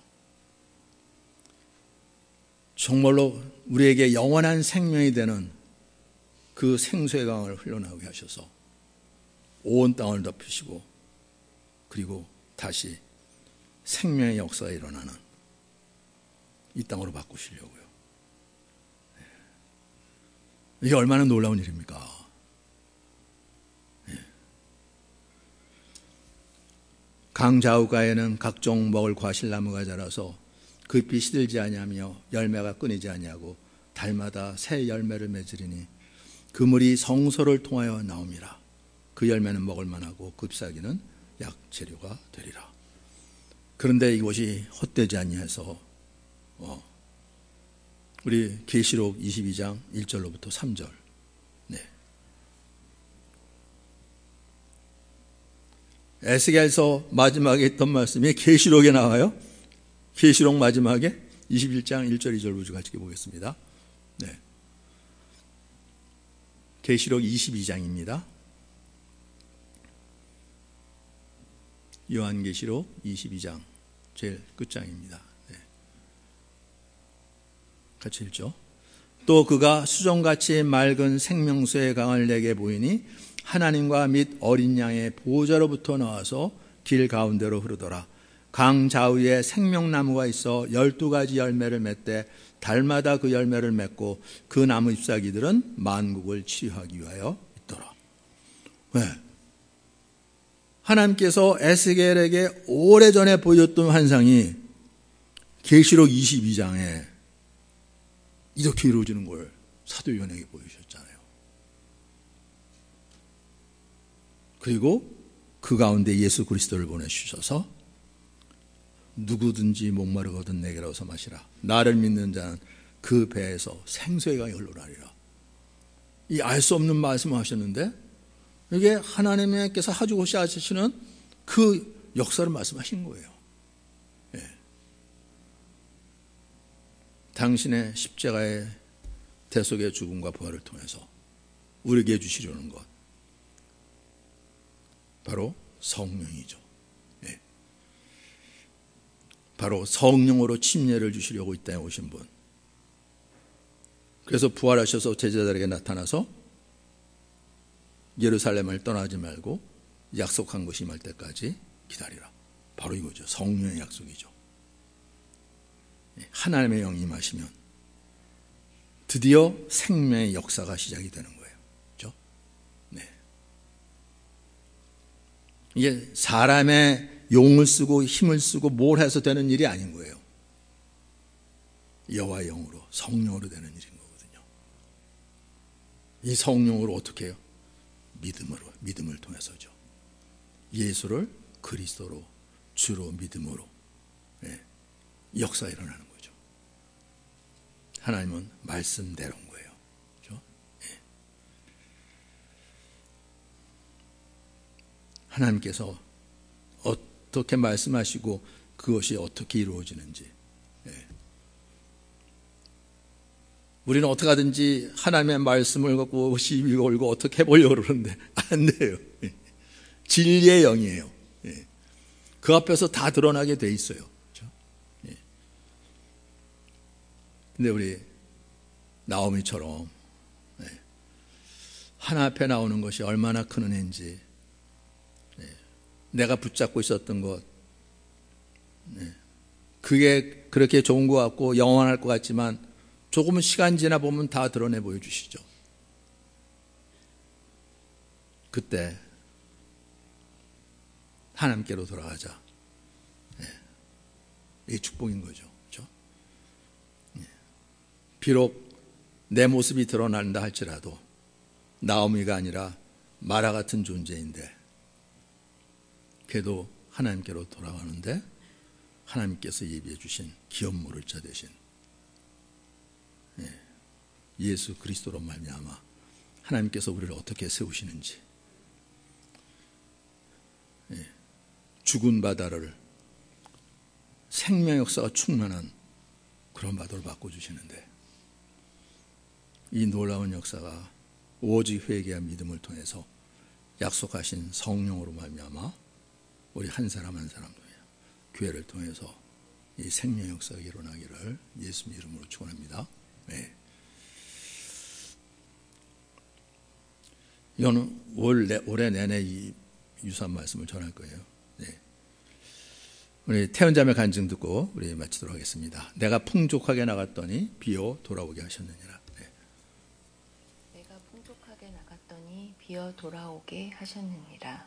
정말로 우리에게 영원한 생명이 되는 그 생수의 강을 흘러나오게 하셔서 온 땅을 덮으시고 그리고 다시 생명의 역사가 일어나는 이 땅으로 바꾸시려고요. 이게 얼마나 놀라운 일입니까? 강 좌우가에는 각종 먹을 과실나무가 자라서 그 잎이 시들지 아니하며 열매가 끊이지 아니하고 달마다 새 열매를 맺으리니 그 물이 성소를 통하여 나옵니다. 그 열매는 먹을 만하고 그 잎사귀는 약 재료가 되리라. 그런데 이것이 헛되지 아니해서 우리 계시록 22장 1절로부터 3절. 에스겔서 마지막에 있던 말씀이 계시록에 나와요. 계시록 마지막에 21장 1절 2절 같이 보겠습니다. 계시록 22장입니다. 요한계시록 22장 제일 끝장입니다. 같이 읽죠. 또 그가 수정같이 맑은 생명수의 강을 내게 보이니 하나님과 및 어린 양의 보호자로부터 나와서 길 가운데로 흐르더라. 강 좌우에 생명나무가 있어 12가지 열매를 맺되 달마다 그 열매를 맺고 그 나무 잎사귀들은 만국을 치유하기 위하여 있더라. 왜? 하나님께서 에스겔에게 오래전에 보여줬던 환상이 계시록 22장에 이렇게 이루어지는 걸 사도 요한에게 보여주셨잖아요. 그리고 그 가운데 예수 그리스도를 보내주셔서 누구든지 목마르거든 내게로 와서 마시라. 나를 믿는 자는 그 배에서 생수의 강이 흘러나리라. 이 알 수 없는 말씀을 하셨는데 이게 하나님께서 하시고자 하시는 그 역사를 말씀하신 거예요. 당신의 십자가의 대속의 죽음과 부활을 통해서 우리에게 주시려는 것, 바로 성령이죠. 예. 바로 성령으로 침례를 주시려고 이 땅에 오신 분. 그래서 부활하셔서 제자들에게 나타나서 예루살렘을 떠나지 말고 약속한 것이 임할 때까지 기다리라. 바로 이거죠. 성령의 약속이죠. 하나님의 영이 임하시면 드디어 생명의 역사가 시작이 되는 거예요. 그렇죠? 네. 이게 사람의 용을 쓰고 힘을 쓰고 뭘 해서 되는 일이 아닌 거예요. 여호와의 영으로, 성령으로 되는 일인 거거든요. 이 성령으로 어떻게 해요? 믿음으로, 믿음을 통해서죠. 예수를 그리스도로, 주로 믿음으로 역사 일어나는 거죠. 하나님은 말씀대로인 거예요. 그렇죠? 하나님께서 어떻게 말씀하시고 그것이 어떻게 이루어지는지 우리는 어떻게 하든지 하나님의 말씀을 갖고 시비 걸고 어떻게 해보려고 그러는데 안 돼요. 진리의 영이에요. 그 앞에서 다 드러나게 돼 있어요. 근데 우리 나오미처럼 하나 앞에 나오는 것이 얼마나 큰 은혜인지, 내가 붙잡고 있었던 것, 그게 그렇게 좋은 것 같고 영원할 것 같지만 조금은 시간 지나 보면 다 드러내 보여주시죠. 그때 하나님께로 돌아가자. 이게 축복인 거죠. 그렇죠? 비록 내 모습이 드러난다 할지라도 나오미가 아니라 마라 같은 존재인데 걔도 하나님께로 돌아가는데 하나님께서 예비해 주신 기업 모를 자 되신 예수 그리스도로 말미암아 하나님께서 우리를 어떻게 세우시는지, 죽은 바다를 생명 역사가 충만한 그런 바다로 바꿔주시는데, 이 놀라운 역사가 오직 회개와 믿음을 통해서 약속하신 성령으로 말미암아 우리 한 사람 한 사람 교회를 통해서 이 생명 역사가 일어나기를 예수님 이름으로 축원합니다. 이거는 올해 내내 이 유사한 말씀을 전할 거예요. 우리 태연자매 간증 듣고 우리 마치도록 하겠습니다. 내가 풍족하게 나갔더니 비어 돌아오게 하셨느니라. 내가 풍족하게 나갔더니 비어 돌아오게 하셨느니라.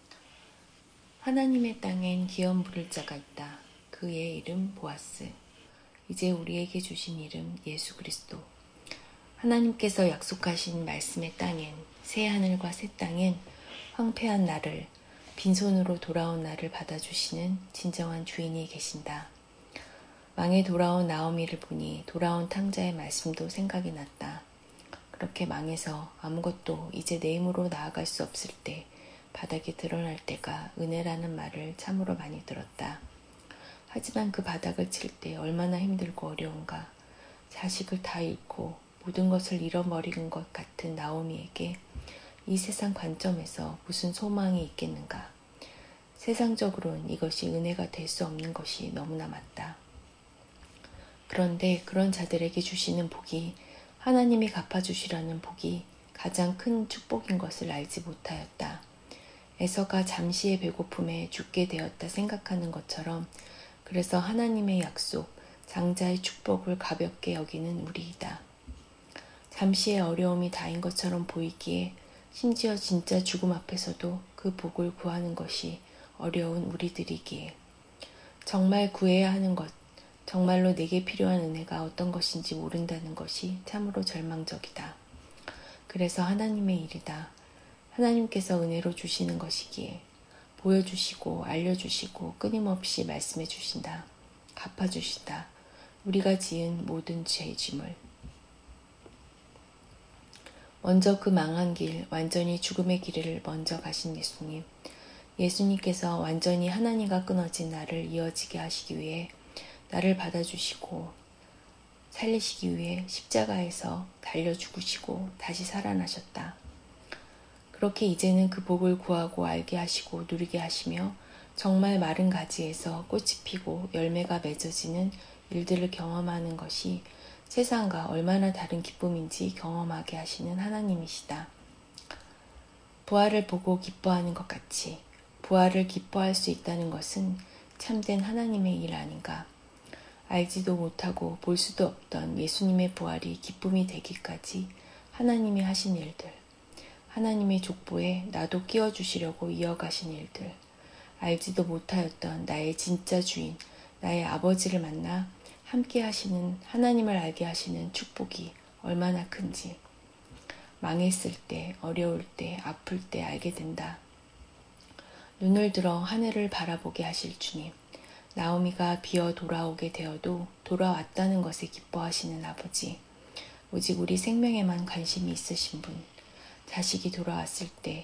하나님의 땅엔 기업 물을 자가 있다. 그의 이름 보아스. 이제 우리에게 주신 이름 예수 그리스도. 하나님께서 약속하신 말씀의 땅엔, 새 하늘과 새 땅엔 황폐한 나를, 빈손으로 돌아온 나를 받아주시는 진정한 주인이 계신다. 망에 돌아온 나오미를 보니 돌아온 탕자의 말씀도 생각이 났다. 그렇게 망해서 아무것도 이제 내 힘으로 나아갈 수 없을 때 바닥이 드러날 때가 은혜라는 말을 참으로 많이 들었다. 하지만 그 바닥을 칠 때 얼마나 힘들고 어려운가. 자식을 다 잃고 모든 것을 잃어버린 것 같은 나오미에게 이 세상 관점에서 무슨 소망이 있겠는가. 세상적으로는 이것이 은혜가 될 수 없는 것이 너무나 맞다. 그런데 그런 자들에게 주시는 복이, 하나님이 갚아주시라는 복이 가장 큰 축복인 것을 알지 못하였다. 에서가 잠시의 배고픔에 죽게 되었다 생각하는 것처럼, 그래서 하나님의 약속, 장자의 축복을 가볍게 여기는 우리이다. 잠시의 어려움이 다인 것처럼 보이기에 심지어 진짜 죽음 앞에서도 그 복을 구하는 것이 어려운 우리들이기에, 정말 구해야 하는 것, 정말로 내게 필요한 은혜가 어떤 것인지 모른다는 것이 참으로 절망적이다. 그래서 하나님의 일이다. 하나님께서 은혜로 주시는 것이기에 보여주시고 알려주시고 끊임없이 말씀해 주신다. 갚아주신다. 우리가 지은 모든 죄의 짐을. 먼저 그 망한 길, 완전히 죽음의 길을 먼저 가신 예수님. 예수님께서 완전히 하나님과 끊어진 나를 이어지게 하시기 위해 나를 받아주시고 살리시기 위해 십자가에서 달려 죽으시고 다시 살아나셨다. 그렇게 이제는 그 복을 구하고 알게 하시고 누리게 하시며 정말 마른 가지에서 꽃이 피고 열매가 맺어지는 일들을 경험하는 것이 세상과 얼마나 다른 기쁨인지 경험하게 하시는 하나님이시다. 부활을 보고 기뻐하는 것 같이 부활을 기뻐할 수 있다는 것은 참된 하나님의 일 아닌가. 알지도 못하고 볼 수도 없던 예수님의 부활이 기쁨이 되기까지 하나님이 하신 일들, 하나님의 족보에 나도 끼워주시려고 이어가신 일들, 알지도 못하였던 나의 진짜 주인, 나의 아버지를 만나 함께 하시는 하나님을 알게 하시는 축복이 얼마나 큰지 망했을 때, 어려울 때, 아플 때 알게 된다. 눈을 들어 하늘을 바라보게 하실 주님, 나오미가 비어 돌아오게 되어도 돌아왔다는 것에 기뻐하시는 아버지, 오직 우리 생명에만 관심이 있으신 분, 자식이 돌아왔을 때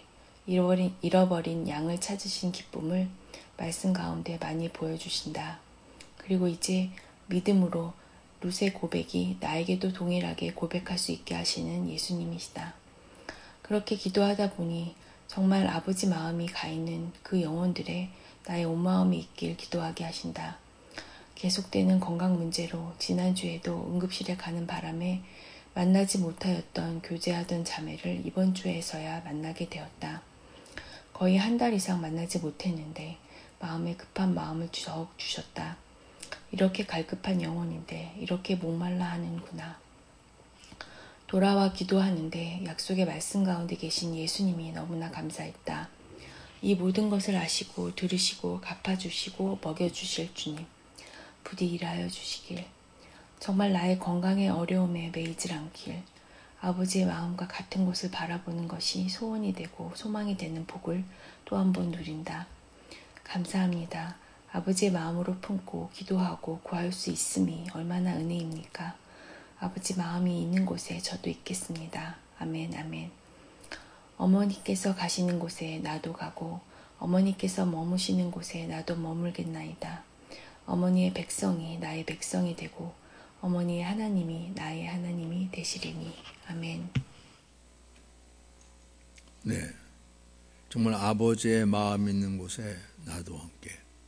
잃어버린 양을 찾으신 기쁨을 말씀 가운데 많이 보여주신다. 그리고 이제 믿음으로 룻의 고백이 나에게도 동일하게 고백할 수 있게 하시는 예수님이시다. 그렇게 기도하다 보니 정말 아버지 마음이 가 있는 그 영혼들의 나의 온 마음이 있길 기도하게 하신다. 계속되는 건강 문제로 지난주에도 응급실에 가는 바람에 만나지 못하였던 교제하던 자매를 이번 주에서야 만나게 되었다. 거의 한 달 이상 만나지 못했는데 마음에 급한 마음을 더욱 주셨다. 이렇게 갈급한 영혼인데 이렇게 목말라 하는구나. 돌아와 기도하는데 약속의 말씀 가운데 계신 예수님이 너무나 감사했다. 이 모든 것을 아시고 들으시고 갚아주시고 먹여주실 주님, 부디 일하여 주시길. 정말 나의 건강의 어려움에 매이질 않길. 아버지의 마음과 같은 곳을 바라보는 것이 소원이 되고 소망이 되는 복을 또 한 번 누린다. 감사합니다. 아버지의 마음으로 품고 기도하고 구할 수 있음이 얼마나 은혜입니까? 아버지 마음이 있는 곳에 저도 있겠습니다. 아멘, 아멘. 어머니께서 가시는 곳에 나도 가고 어머니께서 머무시는 곳에 나도 머물겠나이다. 어머니의 백성이 나의 백성이 되고 어머니의 하나님이 나의 하나님이 되시리니. 아멘. 네, 정말 아버지의 마음 있는 곳에 나도 함께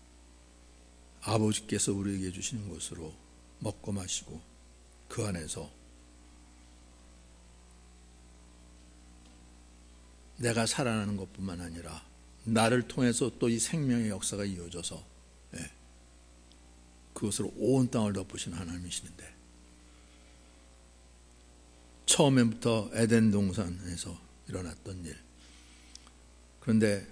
아버지께서 우리에게 주시는 곳으로 먹고 마시고 그 안에서 내가 살아나는 것뿐만 아니라 나를 통해서 또 이 생명의 역사가 이어져서 그것으로 온 땅을 덮으신 하나님이시는데, 처음부터 에덴 동산에서 일어났던 일, 그런데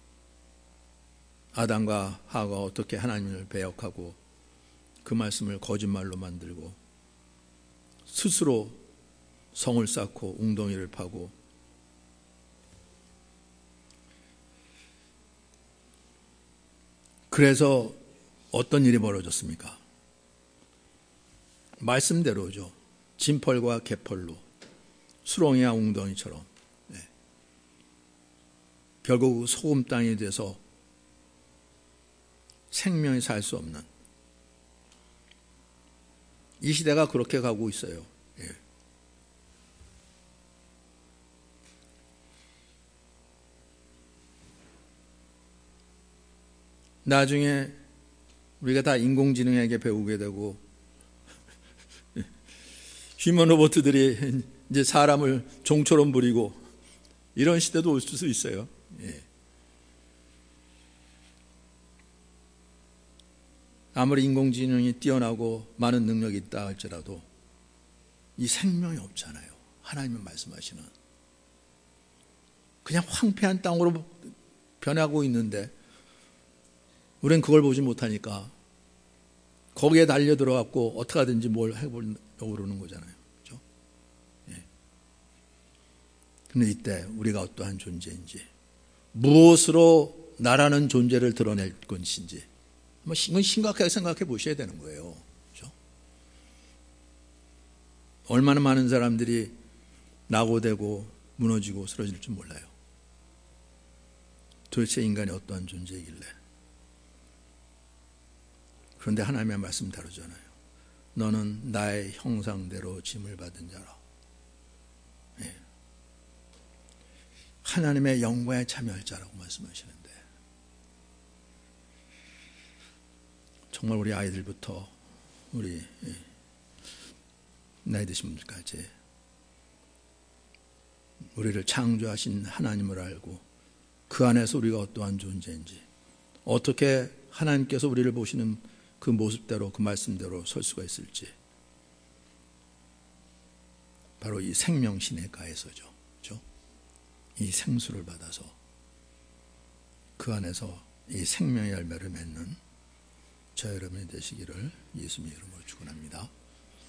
아담과 하와가 어떻게 하나님을 배역하고 그 말씀을 거짓말로 만들고 스스로 성을 쌓고 웅덩이를 파고 그래서 어떤 일이 벌어졌습니까? 말씀대로죠. 진펄과 개펄로 수렁이와 웅덩이처럼 결국 소금 땅이 돼서 생명이 살 수 없는 이 시대가 그렇게 가고 있어요. 나중에 우리가 다 인공지능에게 배우게 되고 휴먼 로봇들이 이제 사람을 종처럼 부리고 이런 시대도 올 수 있어요. 아무리 인공지능이 뛰어나고 많은 능력이 있다 할지라도 이 생명이 없잖아요. 하나님은 말씀하시는 그냥 황폐한 땅으로 변하고 있는데 우리는 그걸 보지 못하니까 거기에 달려들어갖고 어떻게 하든지 뭘 해보려고 그러는 거잖아요. 그렇죠? 그런데 이때 우리가 어떠한 존재인지, 무엇으로 나라는 존재를 드러낼 것인지 이건 심각하게 생각해 보셔야 되는 거예요. 그렇죠? 얼마나 많은 사람들이 낙오되고 무너지고 쓰러질 줄 몰라요. 도대체 인간이 어떠한 존재이길래. 그런데 하나님의 말씀 다르잖아요. 너는 나의 형상대로 짐을 받은 자라. 하나님의 영광에 참여할 자라고 말씀하시는데, 정말 우리 아이들부터 우리 나이 드신 분들까지 우리를 창조하신 하나님을 알고 그 안에서 우리가 어떠한 존재인지, 어떻게 하나님께서 우리를 보시는 그 모습대로, 그 말씀대로 설 수가 있을지, 바로 이 생명신의 가에서죠. 그렇죠? 이 생수를 받아서 그 안에서 이 생명의 열매를 맺는 저 여러분이 되시기를 예수님의 이름으로 축원합니다.